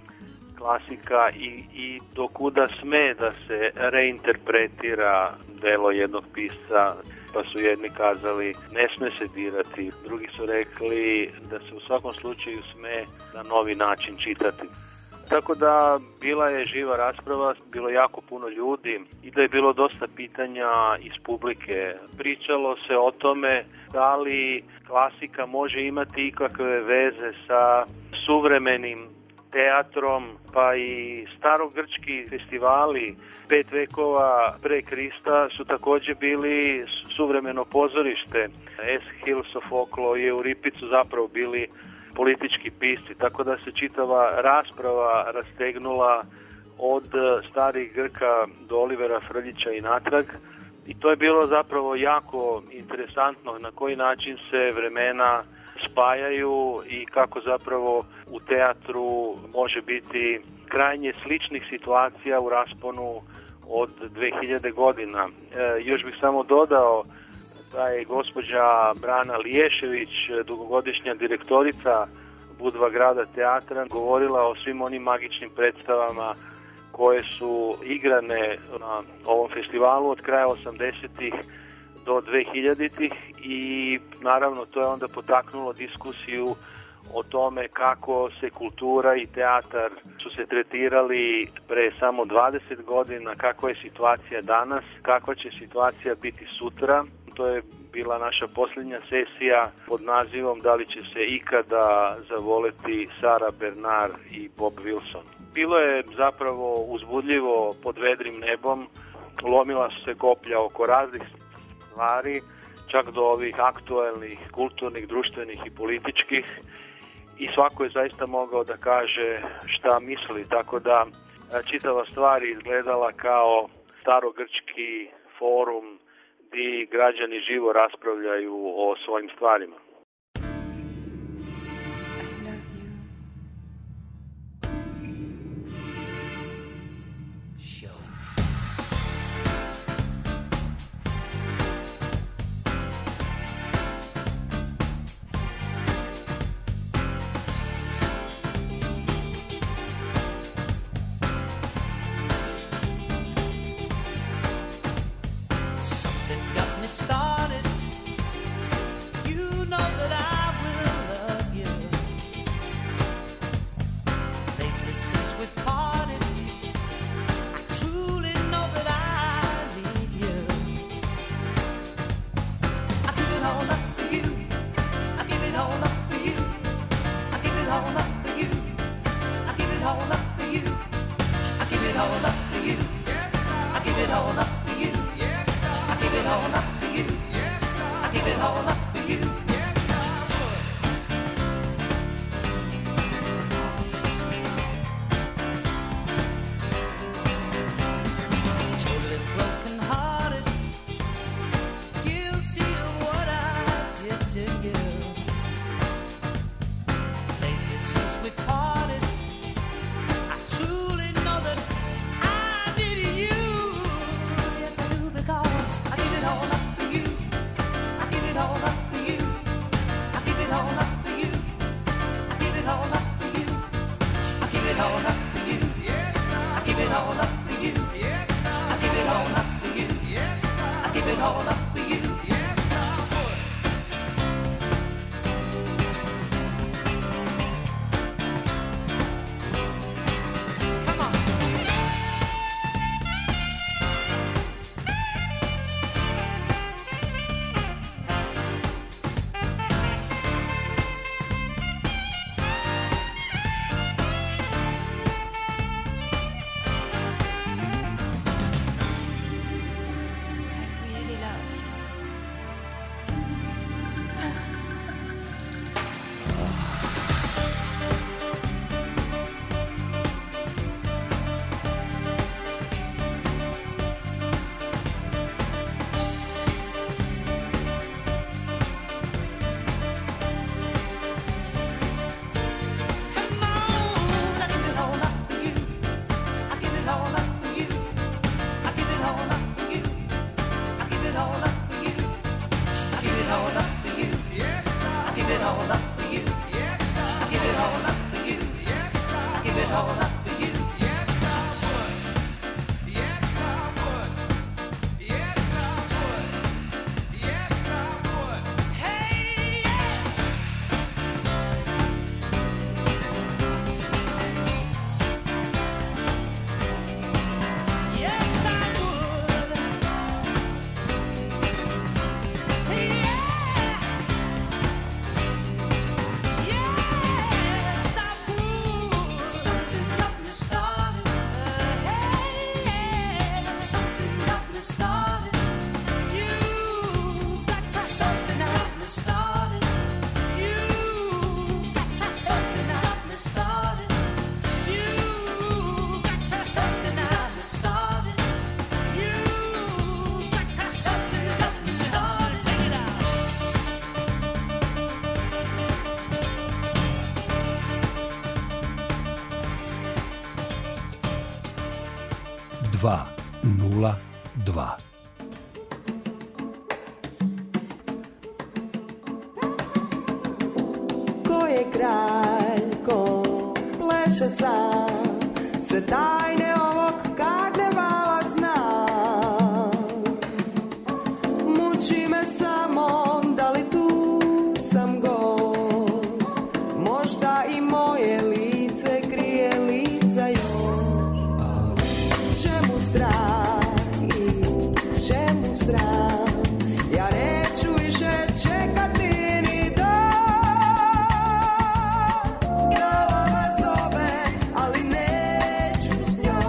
klasika i do kuda sme da se reinterpretira delo jednog pisca, pa su jedni kazali ne sme se dirati, drugi su rekli da se u svakom slučaju sme na novi način čitati. Tako da bila je živa rasprava, bilo jako puno ljudi i da je bilo dosta pitanja iz publike. Pričalo se o tome da li klasika može imati ikakve veze sa suvremenim teatrom, pa i starogrčki festivali 5 vekova pre Krista su također bili suvremeno pozorište. Eschil, Sofoklo i Euripić su zapravo bili politički pisci, tako da se čitava rasprava rastegnula od starih Grka do Olivera Frljića i natrag. I to je bilo zapravo jako interesantno na koji način se vremena spajaju i kako zapravo u teatru može biti krajnje sličnih situacija u rasponu od 2000 godina. Još bih samo dodao da je gospođa Brana Liješević, dugogodišnja direktorica Budva grada teatra, govorila o svim onim magičnim predstavama koje su igrane na ovom festivalu od kraja 80-ih do 2000-ih i naravno to je onda potaknulo diskusiju o tome kako se kultura i teatar su se tretirali pre samo 20 godina, kakva je situacija danas, kakva će situacija biti sutra. To je bila naša posljednja sesija pod nazivom Da li će se ikada zavoleti Sara Bernard i Bob Wilson. Bilo je zapravo uzbudljivo pod vedrim nebom, lomila su se koplja oko raznih stvari, čak do ovih aktuelnih, kulturnih, društvenih i političkih. i svako je zaista mogao da kaže šta misli, tako da čitava stvar je izgledala kao starogrčki forum gdje građani živo raspravljaju o svojim stvarima. Started, you know that I will love you. Lately since we parted, I truly know that I need you. I give it all up for you. I give it all up for you. I give it all up for you. I give it all up for you. I give it all up for you. I give it all up for you. I give it all up. I give it all up for you. Totally broken hearted, guilty of what I did to you. Lately since we parted, I truly know that I needed you. Yes, I do, because I give it all up. I give it all up for you. I give it all up for you. I give it all up for you. I give it all up for you. I give it all up for you. I give it all up for you. I give it all up for you. Dva, 0-2. Ko je kralj, ko pleše sam, sve tajne ovog karnevala zna. Muči me samo da li tu sam gost, možda i moje lice krije lica još. Čemu strah i čemu sram, ja neću više čekati ni dan. Glava me zove, ali neću s njom.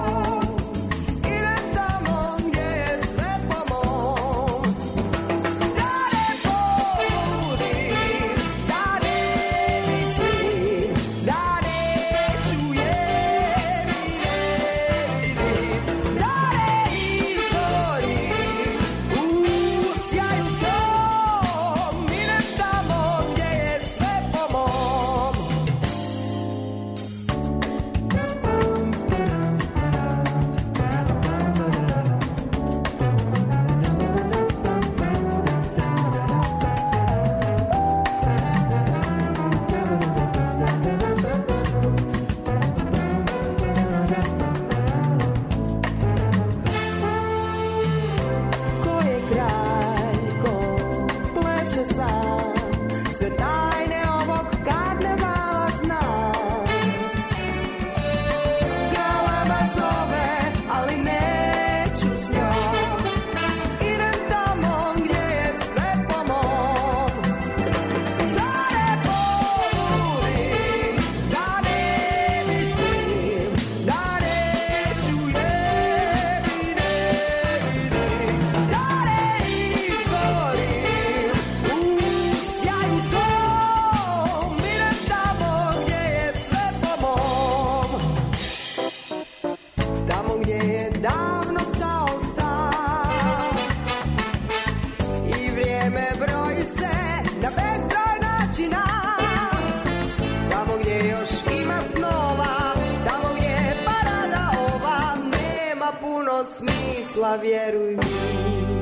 puno smisla, vjeruj mi.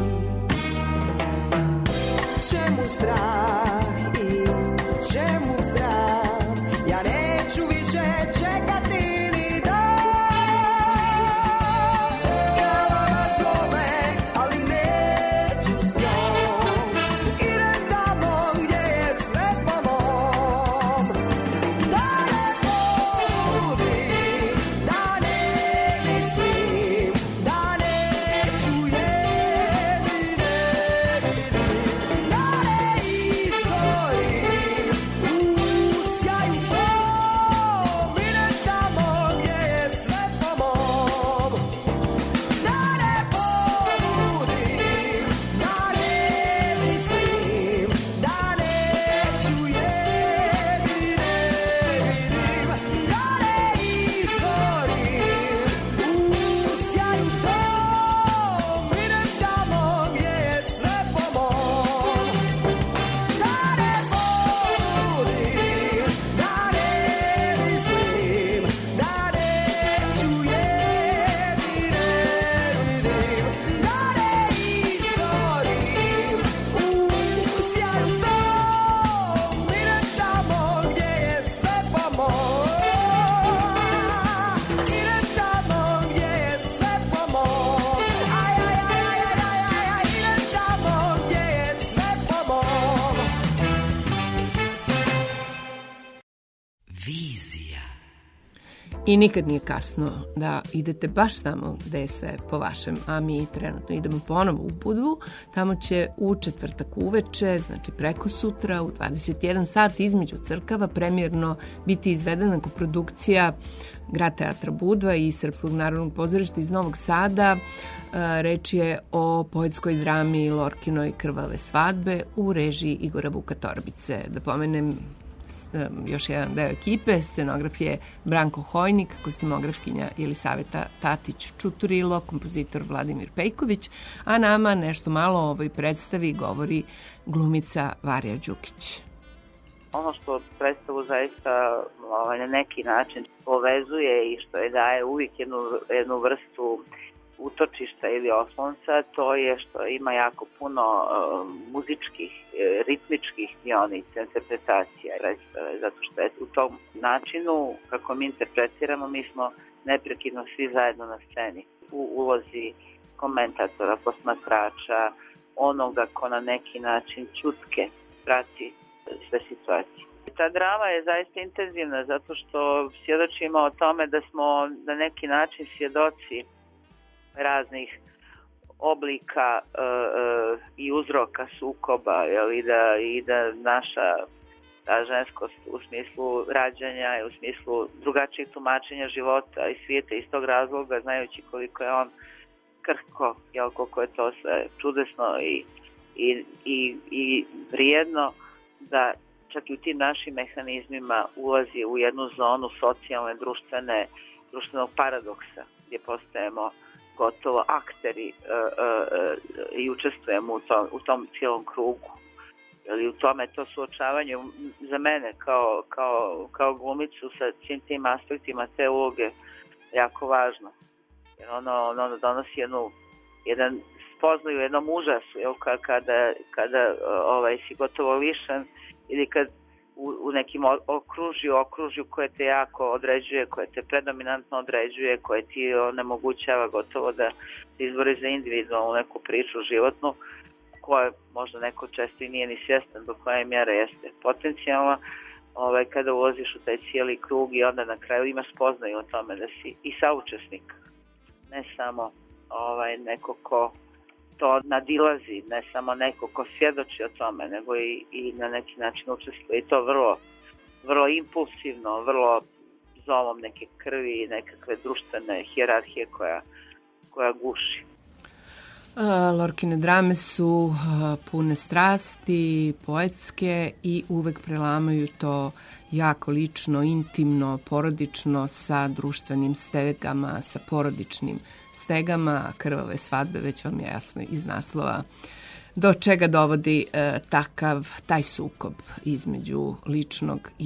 Čemu strah i čemu sram, ja neću više čekati ni dan. Evo me zove, ali neću s njom, idem tamo gdje je sve po mom. Da ne pobudim, da ne mislim, da neću je ni ne vidim, da ne izgorim u sjaju tom, idem tamo gdje je sve po mom. Da ne pobudim, da ne mislim, da neću je ni ne vidim, da ne izgorim u sjaju tom, idem tamo gdje je sve po mom. Da ne pobudim, da ne mislim, da neću je ni ne vidim, da ne izgorim u sjaju tom, idem tamo gdje je sve po mom. Idem tamo gdje je sve po mom. Aj, aj, aj, aj, aj, aj, aj, idem tamo gdje je sve po mom. Vizija. I nikad nije kasno da idete baš tamo gde je sve po vašem, a mi trenutno idemo ponovo u Budvu. Tamo će u četvrtak uveče, znači preko sutra, u 21 sat između crkava premijerno biti izvedena koprodukcija Grad teatra Budva i Srpskog narodnog pozorišta iz Novog Sada. Reč je o poetskoj drami Lorkinoj Krvave svadbe u režiji Igora Vuka Torbice. Da pomenem još jedan deo ekipe, scenograf je Branko Hojnik, kostimografkinja Jelisaveta Tatić-Čuturilo, kompozitor Vladimir Pejković, a nama nešto malo o ovoj predstavi govori glumica Varja Đukić. Ono što predstavu zaista na neki način povezuje i što je daje uvijek jednu vrstu utočišta ili oslonca, to je što ima jako puno muzičkih, ritmičkih dionica, interpretacija predstave, zato što je u tom načinu kako mi interpretiramo, mi smo neprekidno svi zajedno na sceni u ulozi komentatora, posmatrača, onoga ko na neki način čutke prati sve situacije. Ta drama je zaista intenzivna zato što svjedočimo o tome da smo na neki način svjedoci raznih oblika i uzroka sukoba, i da naša ta ženskost u smislu rađanja i u smislu drugačijeg tumačenja života i svijeta iz tog razloga, znajući koliko je on krhko, koliko je to sve čudesno i vrijedno, da čak i u tim našim mehanizmima ulazi u jednu zonu socijalne, društvenog paradoksa, gdje postajemo gotovo akteri i učestvujemo u tom cijelom krugu. U tome to suočavanje za mene kao glumicu sa svim tim aspektima te uloge jako važno. Jer ono donosi jedan spoznaju, jednom užasu, kada si gotovo lišan ili kad u nekim okružju koje te jako određuje, koje te predominantno određuje, koje ti onemogućava gotovo da se izbori za individualnu neku priču životnu, koja možda neko često i nije ni svjestan do koje mjere jeste potencijalna, kada ulaziš u taj cijeli krug i onda na kraju imaš spoznaju o tome da si i saučesnik, ne samo neko ko to nadilazi, ne samo neko ko svjedoči o tome, nego i na neki način učestvuje. I to vrlo, vrlo impulsivno, vrlo zovom neke krvi i nekakve društvene hijerarhije koja guši. Lorkine drame su pune strasti, poetske i uvek prelamaju to jako lično, intimno, porodično sa društvenim stegama, sa porodičnim stegama. Krvave svadbe, već vam je jasno iz naslova do čega dovodi taj sukob između ličnog i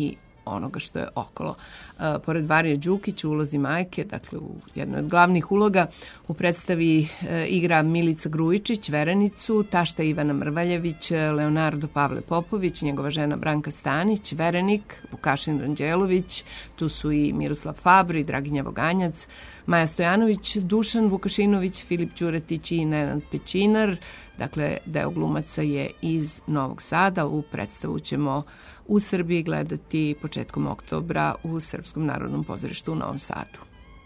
onoga što je okolo. Pored Varije Đukić u ulozi majke, dakle u jednoj od glavnih uloga, u predstavi igra Milica Grujičić, Verenicu, tašta Ivana Mrvaljević, Leonardo Pavle Popović, njegova žena Branka Stanić, Verenik, Vukašin Ranđelović, tu su i Miroslav Fabri, Draginja Voganjac, Maja Stojanović, Dušan Vukašinović, Filip Đuretić i Nenad Pećinar. Dakle, deo glumaca je iz Novog Sada. U predstavu ćemo u Srbiji gledati početkom oktobra u Srpskom narodnom pozorištu u Novom Sadu.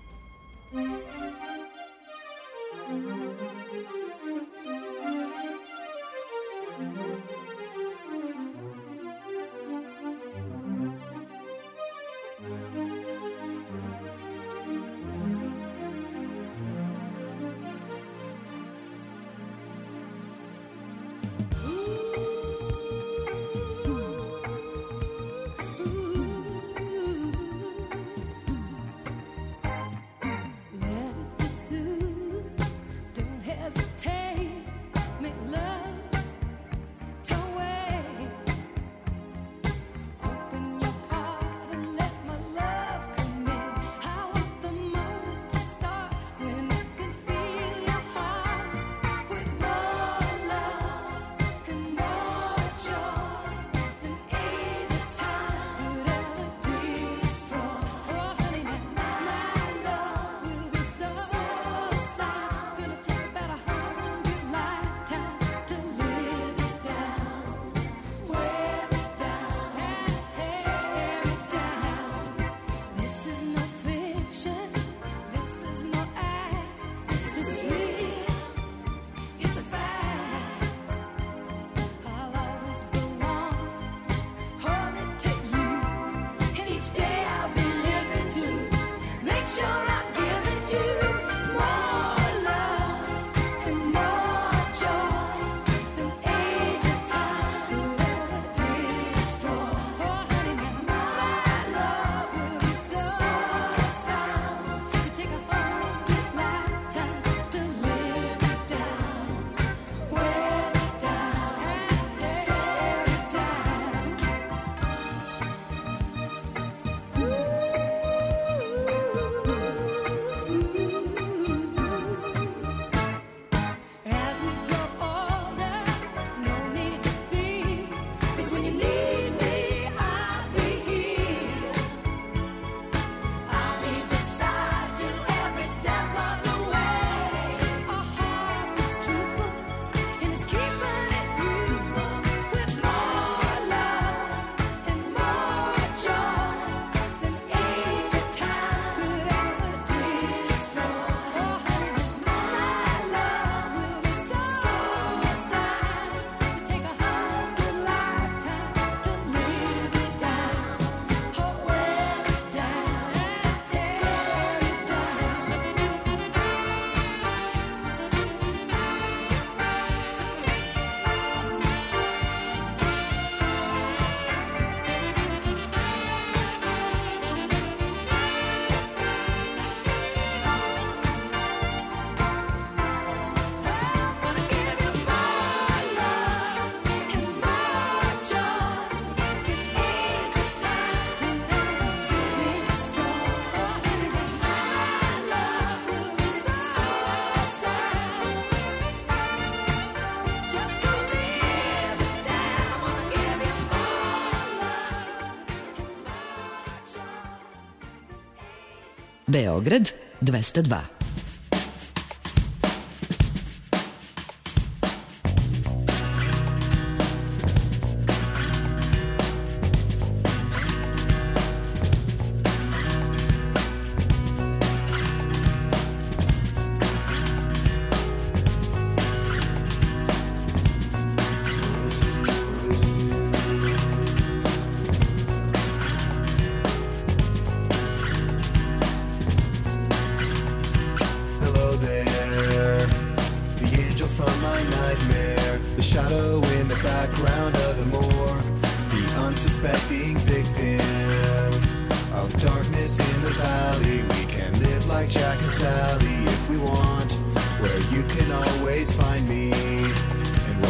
Beograd 202.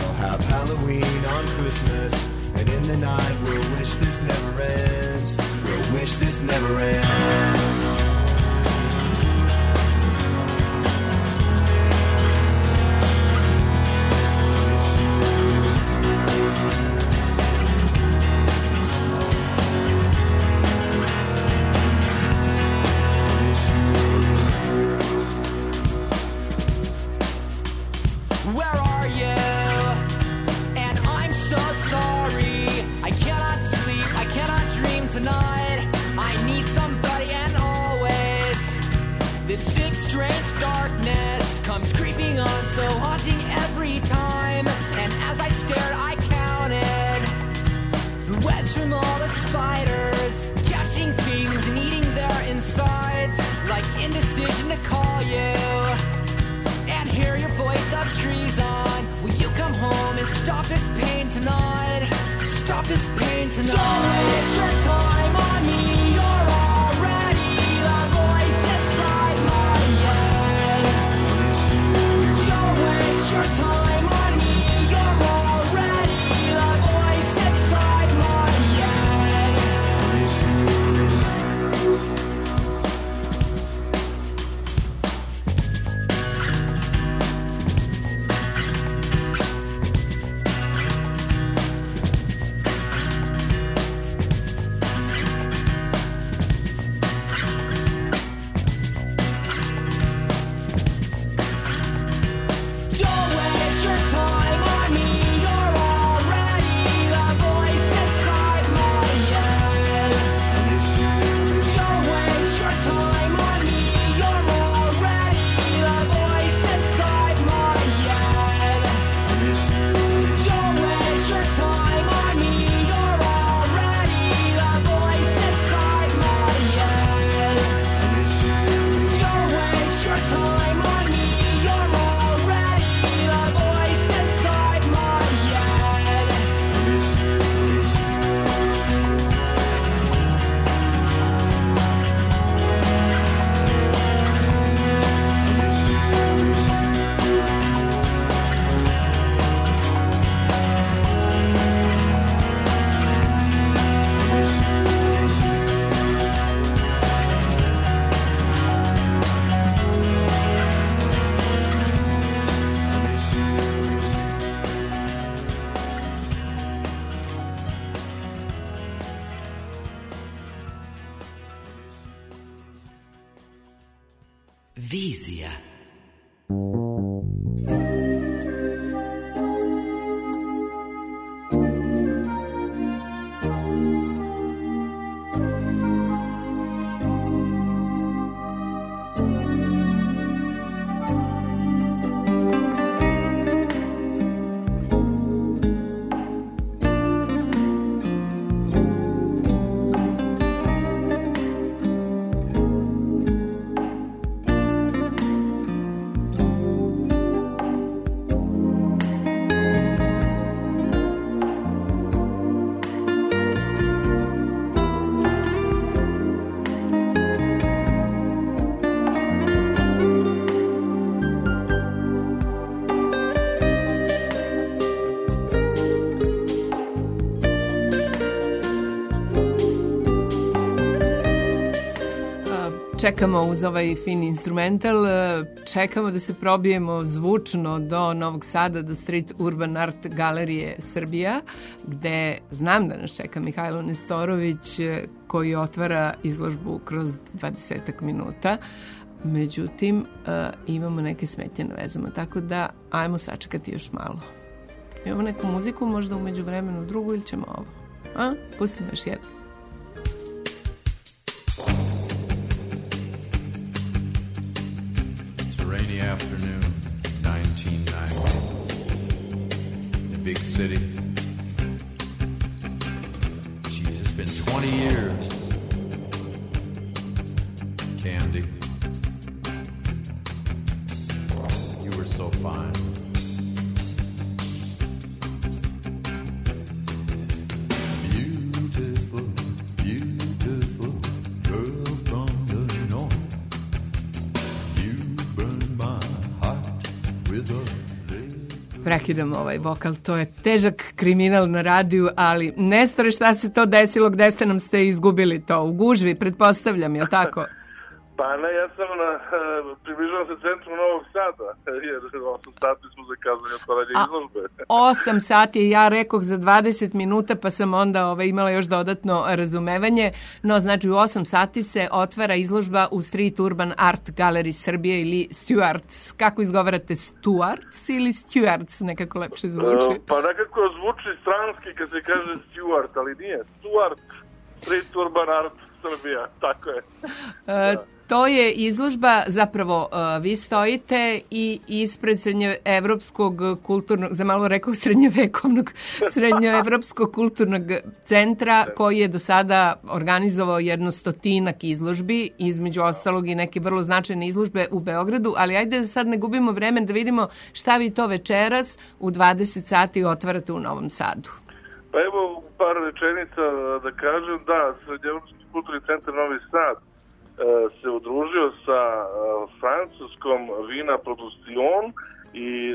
Halloween on Christmas, and in the night we'll wish this never ends. this never ends. Where are you? And I'm so sorry. I cannot sleep, I cannot dream tonight. I need somebody, and always this sick, strange darkness comes creeping on, so haunting every time. And as I stared, I counted the webs from all the spiders, catching things and eating their insides, like indecision to call you and hear your voice of treason. Will you come home and stop this pain tonight? Stop this pain tonight. Don't waste your time on me. You're already the voice inside my head. Don't waste your time on me. You're already the voice inside my head. Don't waste your time on me. You're already the voice inside my head. Don't waste your time on me. You're already the voice inside my head. Don't waste your time on me. You're already the voice inside my head. Don't waste your time on me. You're already the voice inside my head. Vizija. Čekamo uz ovaj fin instrumental, čekamo da se probijemo zvučno do Novog Sada, do Street Urban Art Galerije Srbija, gde znam da nas čeka Mihajlo Nestorović, koji otvara izložbu kroz 20 minuta. Međutim, imamo neke smetje na vezama, tako da ajmo sačekati još malo. Imamo neku muziku, možda umeđu vremenu drugu, ili ćemo ovo? A? Pustimo još jednu. Rainy afternoon, 1990. The big city. Jeez, it's been 20 years. Candy, you were so fine. Beautiful, beautiful girl from the north. You burn my heart with a little Prekidam ovaj vokal, to je težak kriminal na radiju, ali Nestore, šta se to desilo, gde ste izgubili to? U gužvi, pretpostavljam, je li tako? Pa ne, ja sam približavam se centru Novog Sada, jer 8 sati smo zakazali otvaranje izložbe. 8 sati, ja rekoh za 20 minuta, pa sam onda imala još dodatno razumevanje. No, znači u 8 sati se otvara izložba u Street Urban Art Gallery Srbije ili Stuarts. Kako izgovarate, Stuarts ili Stuarts? Nekako lepše zvuči. Pa nekako zvuči stranski kad se kaže Stuart, ali nije. Stuart, Street Urban Art Srbija, tako je. To je izložba, zapravo vi stojite i ispred srednjoevropskog kulturnog, za malo rekao srednjoevropskog kulturnog centra koji je do sada organizovao 100 izložbi, između ostalog i neke vrlo značajne izložbe u Beogradu, ali ajde da sad ne gubimo vremen da vidimo šta vi to večeras u 20 sati otvarate u Novom Sadu. Pa evo par rečenica da kažem, da, Srednjoevropski kulturni centar Novi Sad se udružio sa francuskom Vina Production i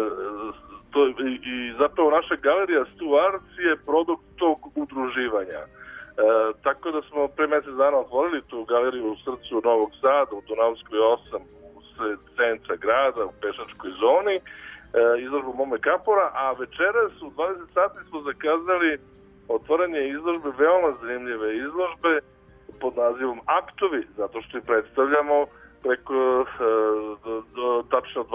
zapravo naša galerija Stuarts je produkt tog udruživanja. Tako da smo pre mjesec dana otvorili tu galeriju u srcu Novog Sada, u Dunavskoj 8, u centra grada, u pešačkoj zoni, izložbu Mome Kapora, a večeras u 20 sati smo zakazali otvaranje izložbe, veoma zanimljive izložbe, pod nazivom Aktovi, zato što ih predstavljamo preko tačno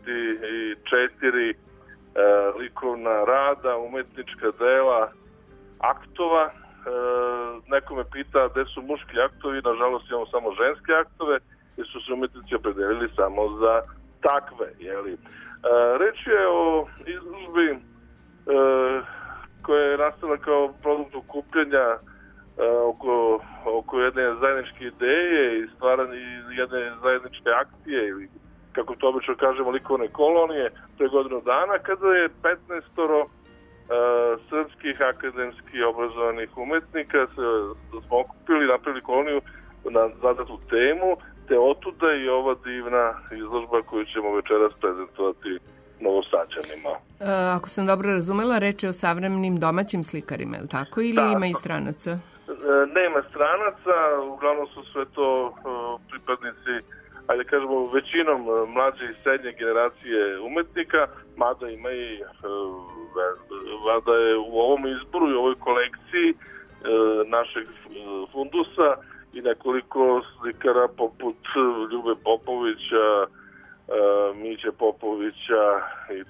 24 likovna rada, umetnička dela, aktova. Neko me pita gde su muški aktovi, nažalost imamo samo ženske aktove, jer su se umetnici opredelili samo za takve. Reč je o izložbi koja je nastala kao produkt okupljanja oko jedne zajedničke ideje i stvaranje jedne zajedničke akcije ili kako to obično kažemo likovne kolonije pre godinu dana kada je 15 srpskih akademski obrazovanih umetnika smo okupili, napravili koloniju na zadatu temu, te otuda i ova divna izložba koju ćemo večeras prezentovati Novosađanima. Ako sam dobro razumela, reč je o savremenim domaćim slikarima, je li tako? Ili ima i stranaca? Nema stranaca, uglavnom su sve to pripadnici, ajde kažemo, većinom mlađe i srednje generacije umetnika, mada ima i mada je u ovom izboru i u ovoj kolekciji našeg fundusa i nekoliko slikara poput Ljube Popovića, Miće Popovića i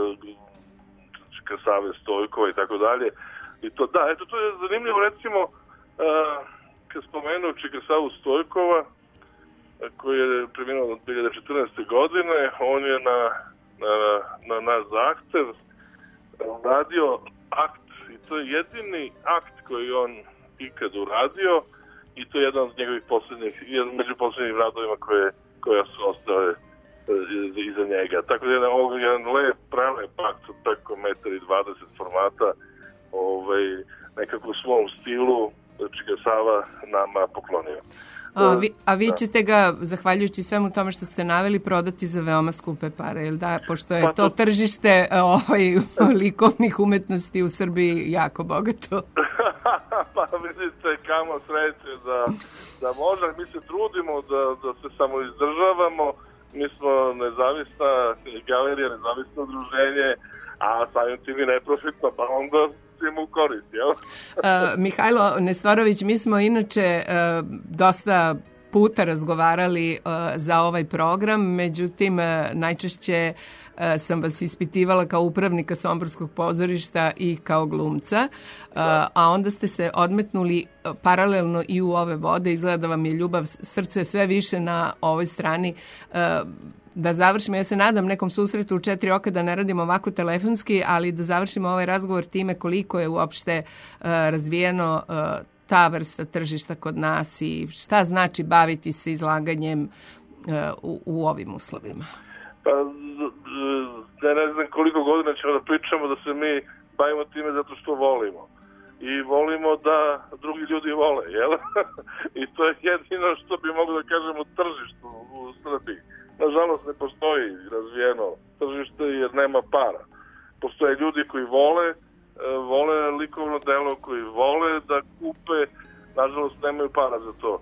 Save Stojkova i tako dalje. I to, da, eto, to je zanimljivo, recimo, kad spomenu Savu Stojkova, koji je preminuo od 2014. godine, on je na naš zahtev radio akt, i to je jedini akt koji on ikad uradio, i to je jedan od njegovih među posljednjih radovima koja su ostale iza njega. Tako da je jedan lep, prelep akt od preko 1,20 m formata, nekako u svom stilu, ga Sava nama poklonio. A vi ćete ga, zahvaljujući svemu tome što ste naveli, prodati za veoma skupe pare, jel da? Pošto je to tržište likovnih umetnosti u Srbiji jako bogato. Pa vidite, kamo sreće da može. Mi se trudimo da se samo izdržavamo. Mi smo nezavisna galerija, nezavisno udruženje, a samim tim i neprofitno, pa onda svima u korist, jel? Mihajlo Nestorović, mi smo inače dosta puta razgovarali za ovaj program, međutim najčešće sam vas ispitivala kao upravnika Somborskog pozorišta i kao glumca, a onda ste se odmetnuli paralelno i u ove vode. Izgleda da vam je ljubav srce sve više na ovoj strani. Da završimo, ja se nadam nekom susretu u 4 oka, da ne radimo ovako telefonski, ali da završimo ovaj razgovor time koliko je uopšte razvijeno ta vrsta tržišta kod nas i šta znači baviti se izlaganjem u ovim uslovima. Pa ne znam koliko godina ćemo da pričamo da se mi bavimo time zato što volimo. I volimo da drugi ljudi vole, jel? I to je jedino što bi mogli da kažemo tržištu u Srbiji. Nažalost ne postoji razvijeno tržište jer nema para. ljudi koji vole likovno delo, koji vole da kupe, nažalost nemaju para za to.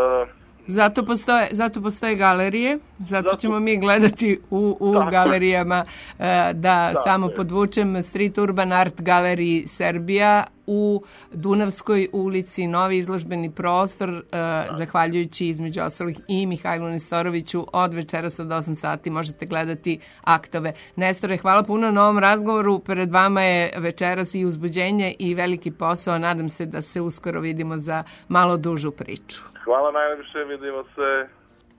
Zato postoje galerije, zato ćemo mi gledati u galerijama, samo podvučem, Street Urban Art Gallery Serbia u Dunavskoj ulici, novi izložbeni prostor, zahvaljujući između ostalih i Mihajlu Nestoroviću, od večeras od 8 sati možete gledati aktove. Nestore, hvala puno na ovom razgovoru, pred vama je večeras i uzbuđenje i veliki posao, nadam se da se uskoro vidimo za malo dužu priču. Hvala najljepše, vidimo se.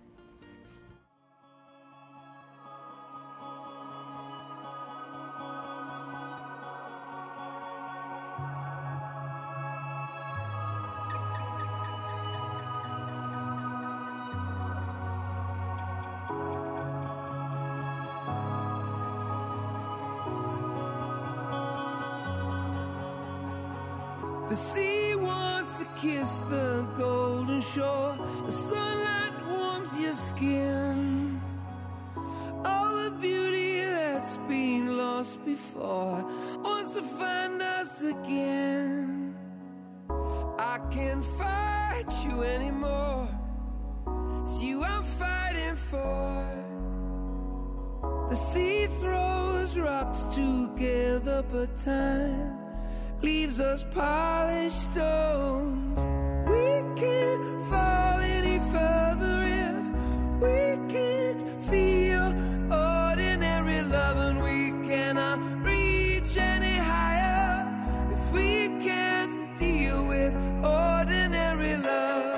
The sea wants to kiss the golden shore. The sunlight warms your skin. All the beauty that's been lost before wants to find us again. I can't fight you anymore. It's you I'm fighting for. The sea throws rocks together, but time leaves us polished stones. We can't fall any further if we can't feel ordinary love, and we cannot reach any higher if we can't deal with ordinary love.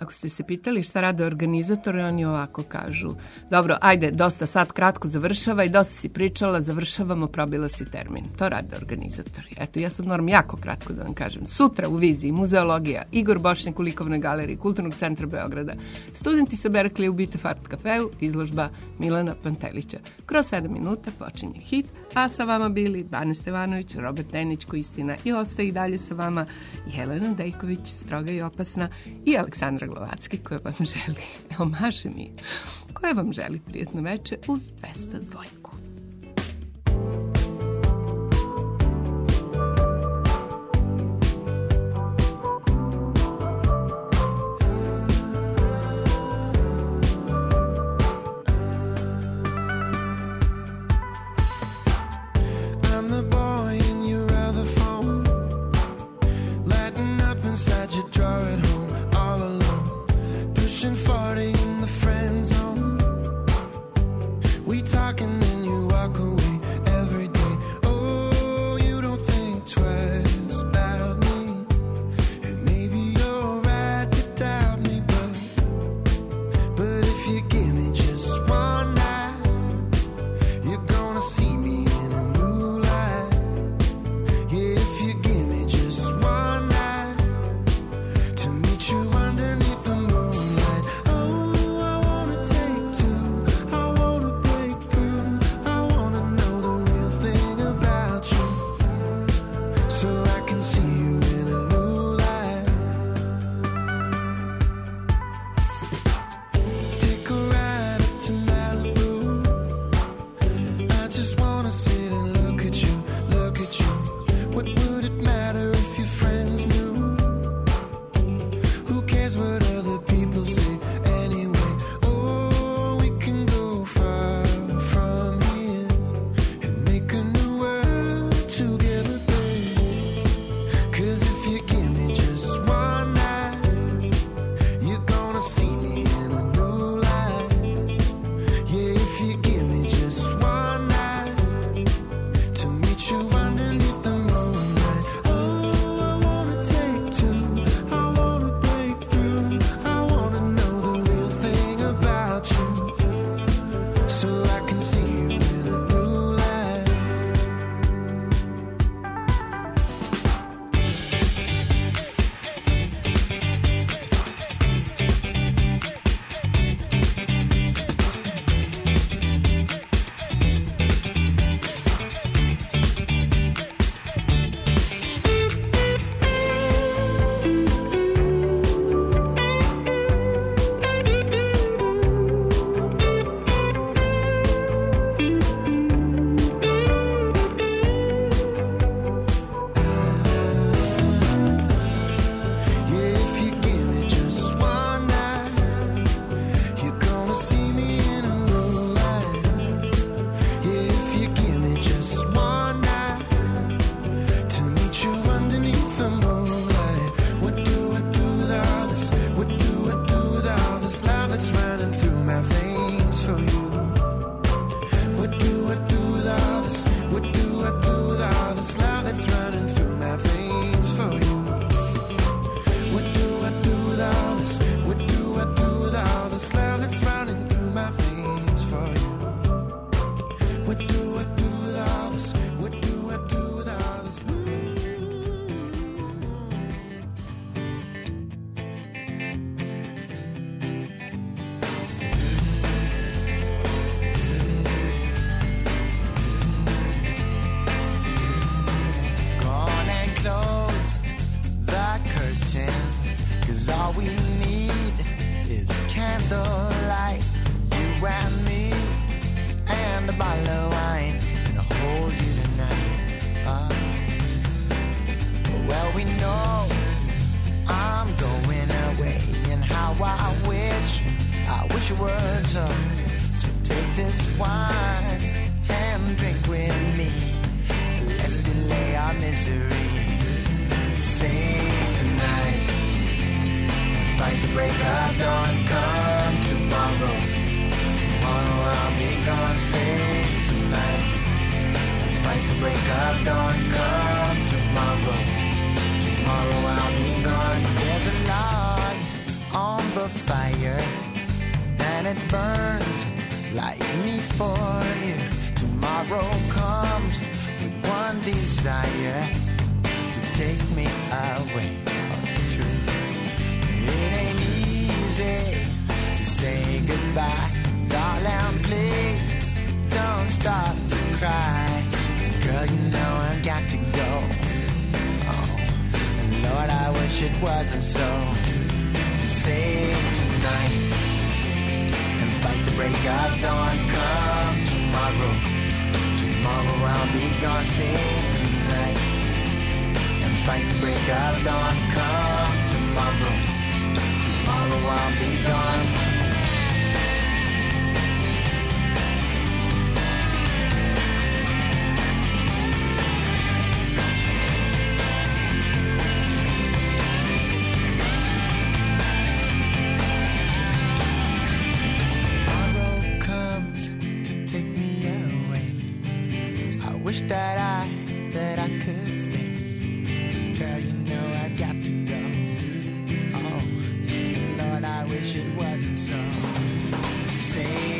Ako ste se pitali šta rade organizatori, oni ovako kažu: dobro, ajde, dosta, sad kratko završava i dosta si pričala, završavamo, probila si termin. To rade organizatori. Eto, ja sad moram jako kratko da vam kažem. Sutra u viziji Muzeologija, Igor Bošnjak u Likovnoj galeriji Kulturnog centra Beograda, studenti sa Berkley u Beat Art kafeu, izložba Milana Pantelića. Kroz 7 minuta počinje hit, a sa vama bili Bane Stevanović, Robert Denić, ko istina i ostaje i dalje sa vama, Jelena Dejković, stroga i opasna, i Aleksandra Glovacki, koja vam želi, evo maše mi, koja vam želi prijatno veče uz 202. I'm the boy in your other phone, lighting up inside your drawer at home, all alone, pushing 40 in the friend zone. We talk and then you walk away every day. Oh, you don't think twice about me, and maybe you're right to doubt me, but if you give me just one night, you're gonna see me in a new light. Yeah, if you give me just one night to meet you underneath the moonlight. Oh, I wanna take two, I wanna break through, I wanna know the real thing about you, so I can see you in a new light. Take a ride up to Malibu, I just wanna sit and look at you, look at you. What would it matter if your friends knew? Who cares what other people say anyway? Oh, we can go far from here and make a new world together, babe. 'Cause if you give me just one night, you're gonna see me in a new light. Yeah, if you give me just one night to meet you underneath the moonlight. Oh, I wanna take two, I wanna break through, I wanna know the real thing about you, so I can see you in a new light. Yeah, if you give me just one night, you're gonna see me in a new light. Yeah, if you give me just one night to meet you underneath the moonlight. What do I do with all this? What do I do with all this love that's running through my veins for you? What do I do with all this? What do I do with all this love that's running through my veins for you? What do I do with all this? What do I do with all this love that's running through my veins for you? What do I do with all this? What do I do with all this? Go on and close the curtains, 'cause all we need is candlelight. You and me and a bottle of wine, and I'll hold you tonight. Well, we know I'm going away, and how I wish you were so. So take this wine and drink with me. Let's delay our misery. Sing tonight and fight the break of dawn. Come tomorrow, tomorrow I'll be gone. Sing tonight and fight the break of dawn. Come tomorrow, tomorrow I'll be gone. There's a log on the a fire, and it burns like me for you. Tomorrow comes with one desire, to take me away from the truth. It ain't easy to say goodbye, darling, please don't stop to cry. 'Cause girl, you know I've got to go. Oh, and Lord, I wish it wasn't so. Save tonight and fight the break of dawn. Come tomorrow, tomorrow I'll be gone. Save tonight and fight the break of dawn. Come tomorrow, tomorrow I'll be gone. That I could stay. Girl, you know I've got to go. Oh, Lord, I wish it wasn't so. Say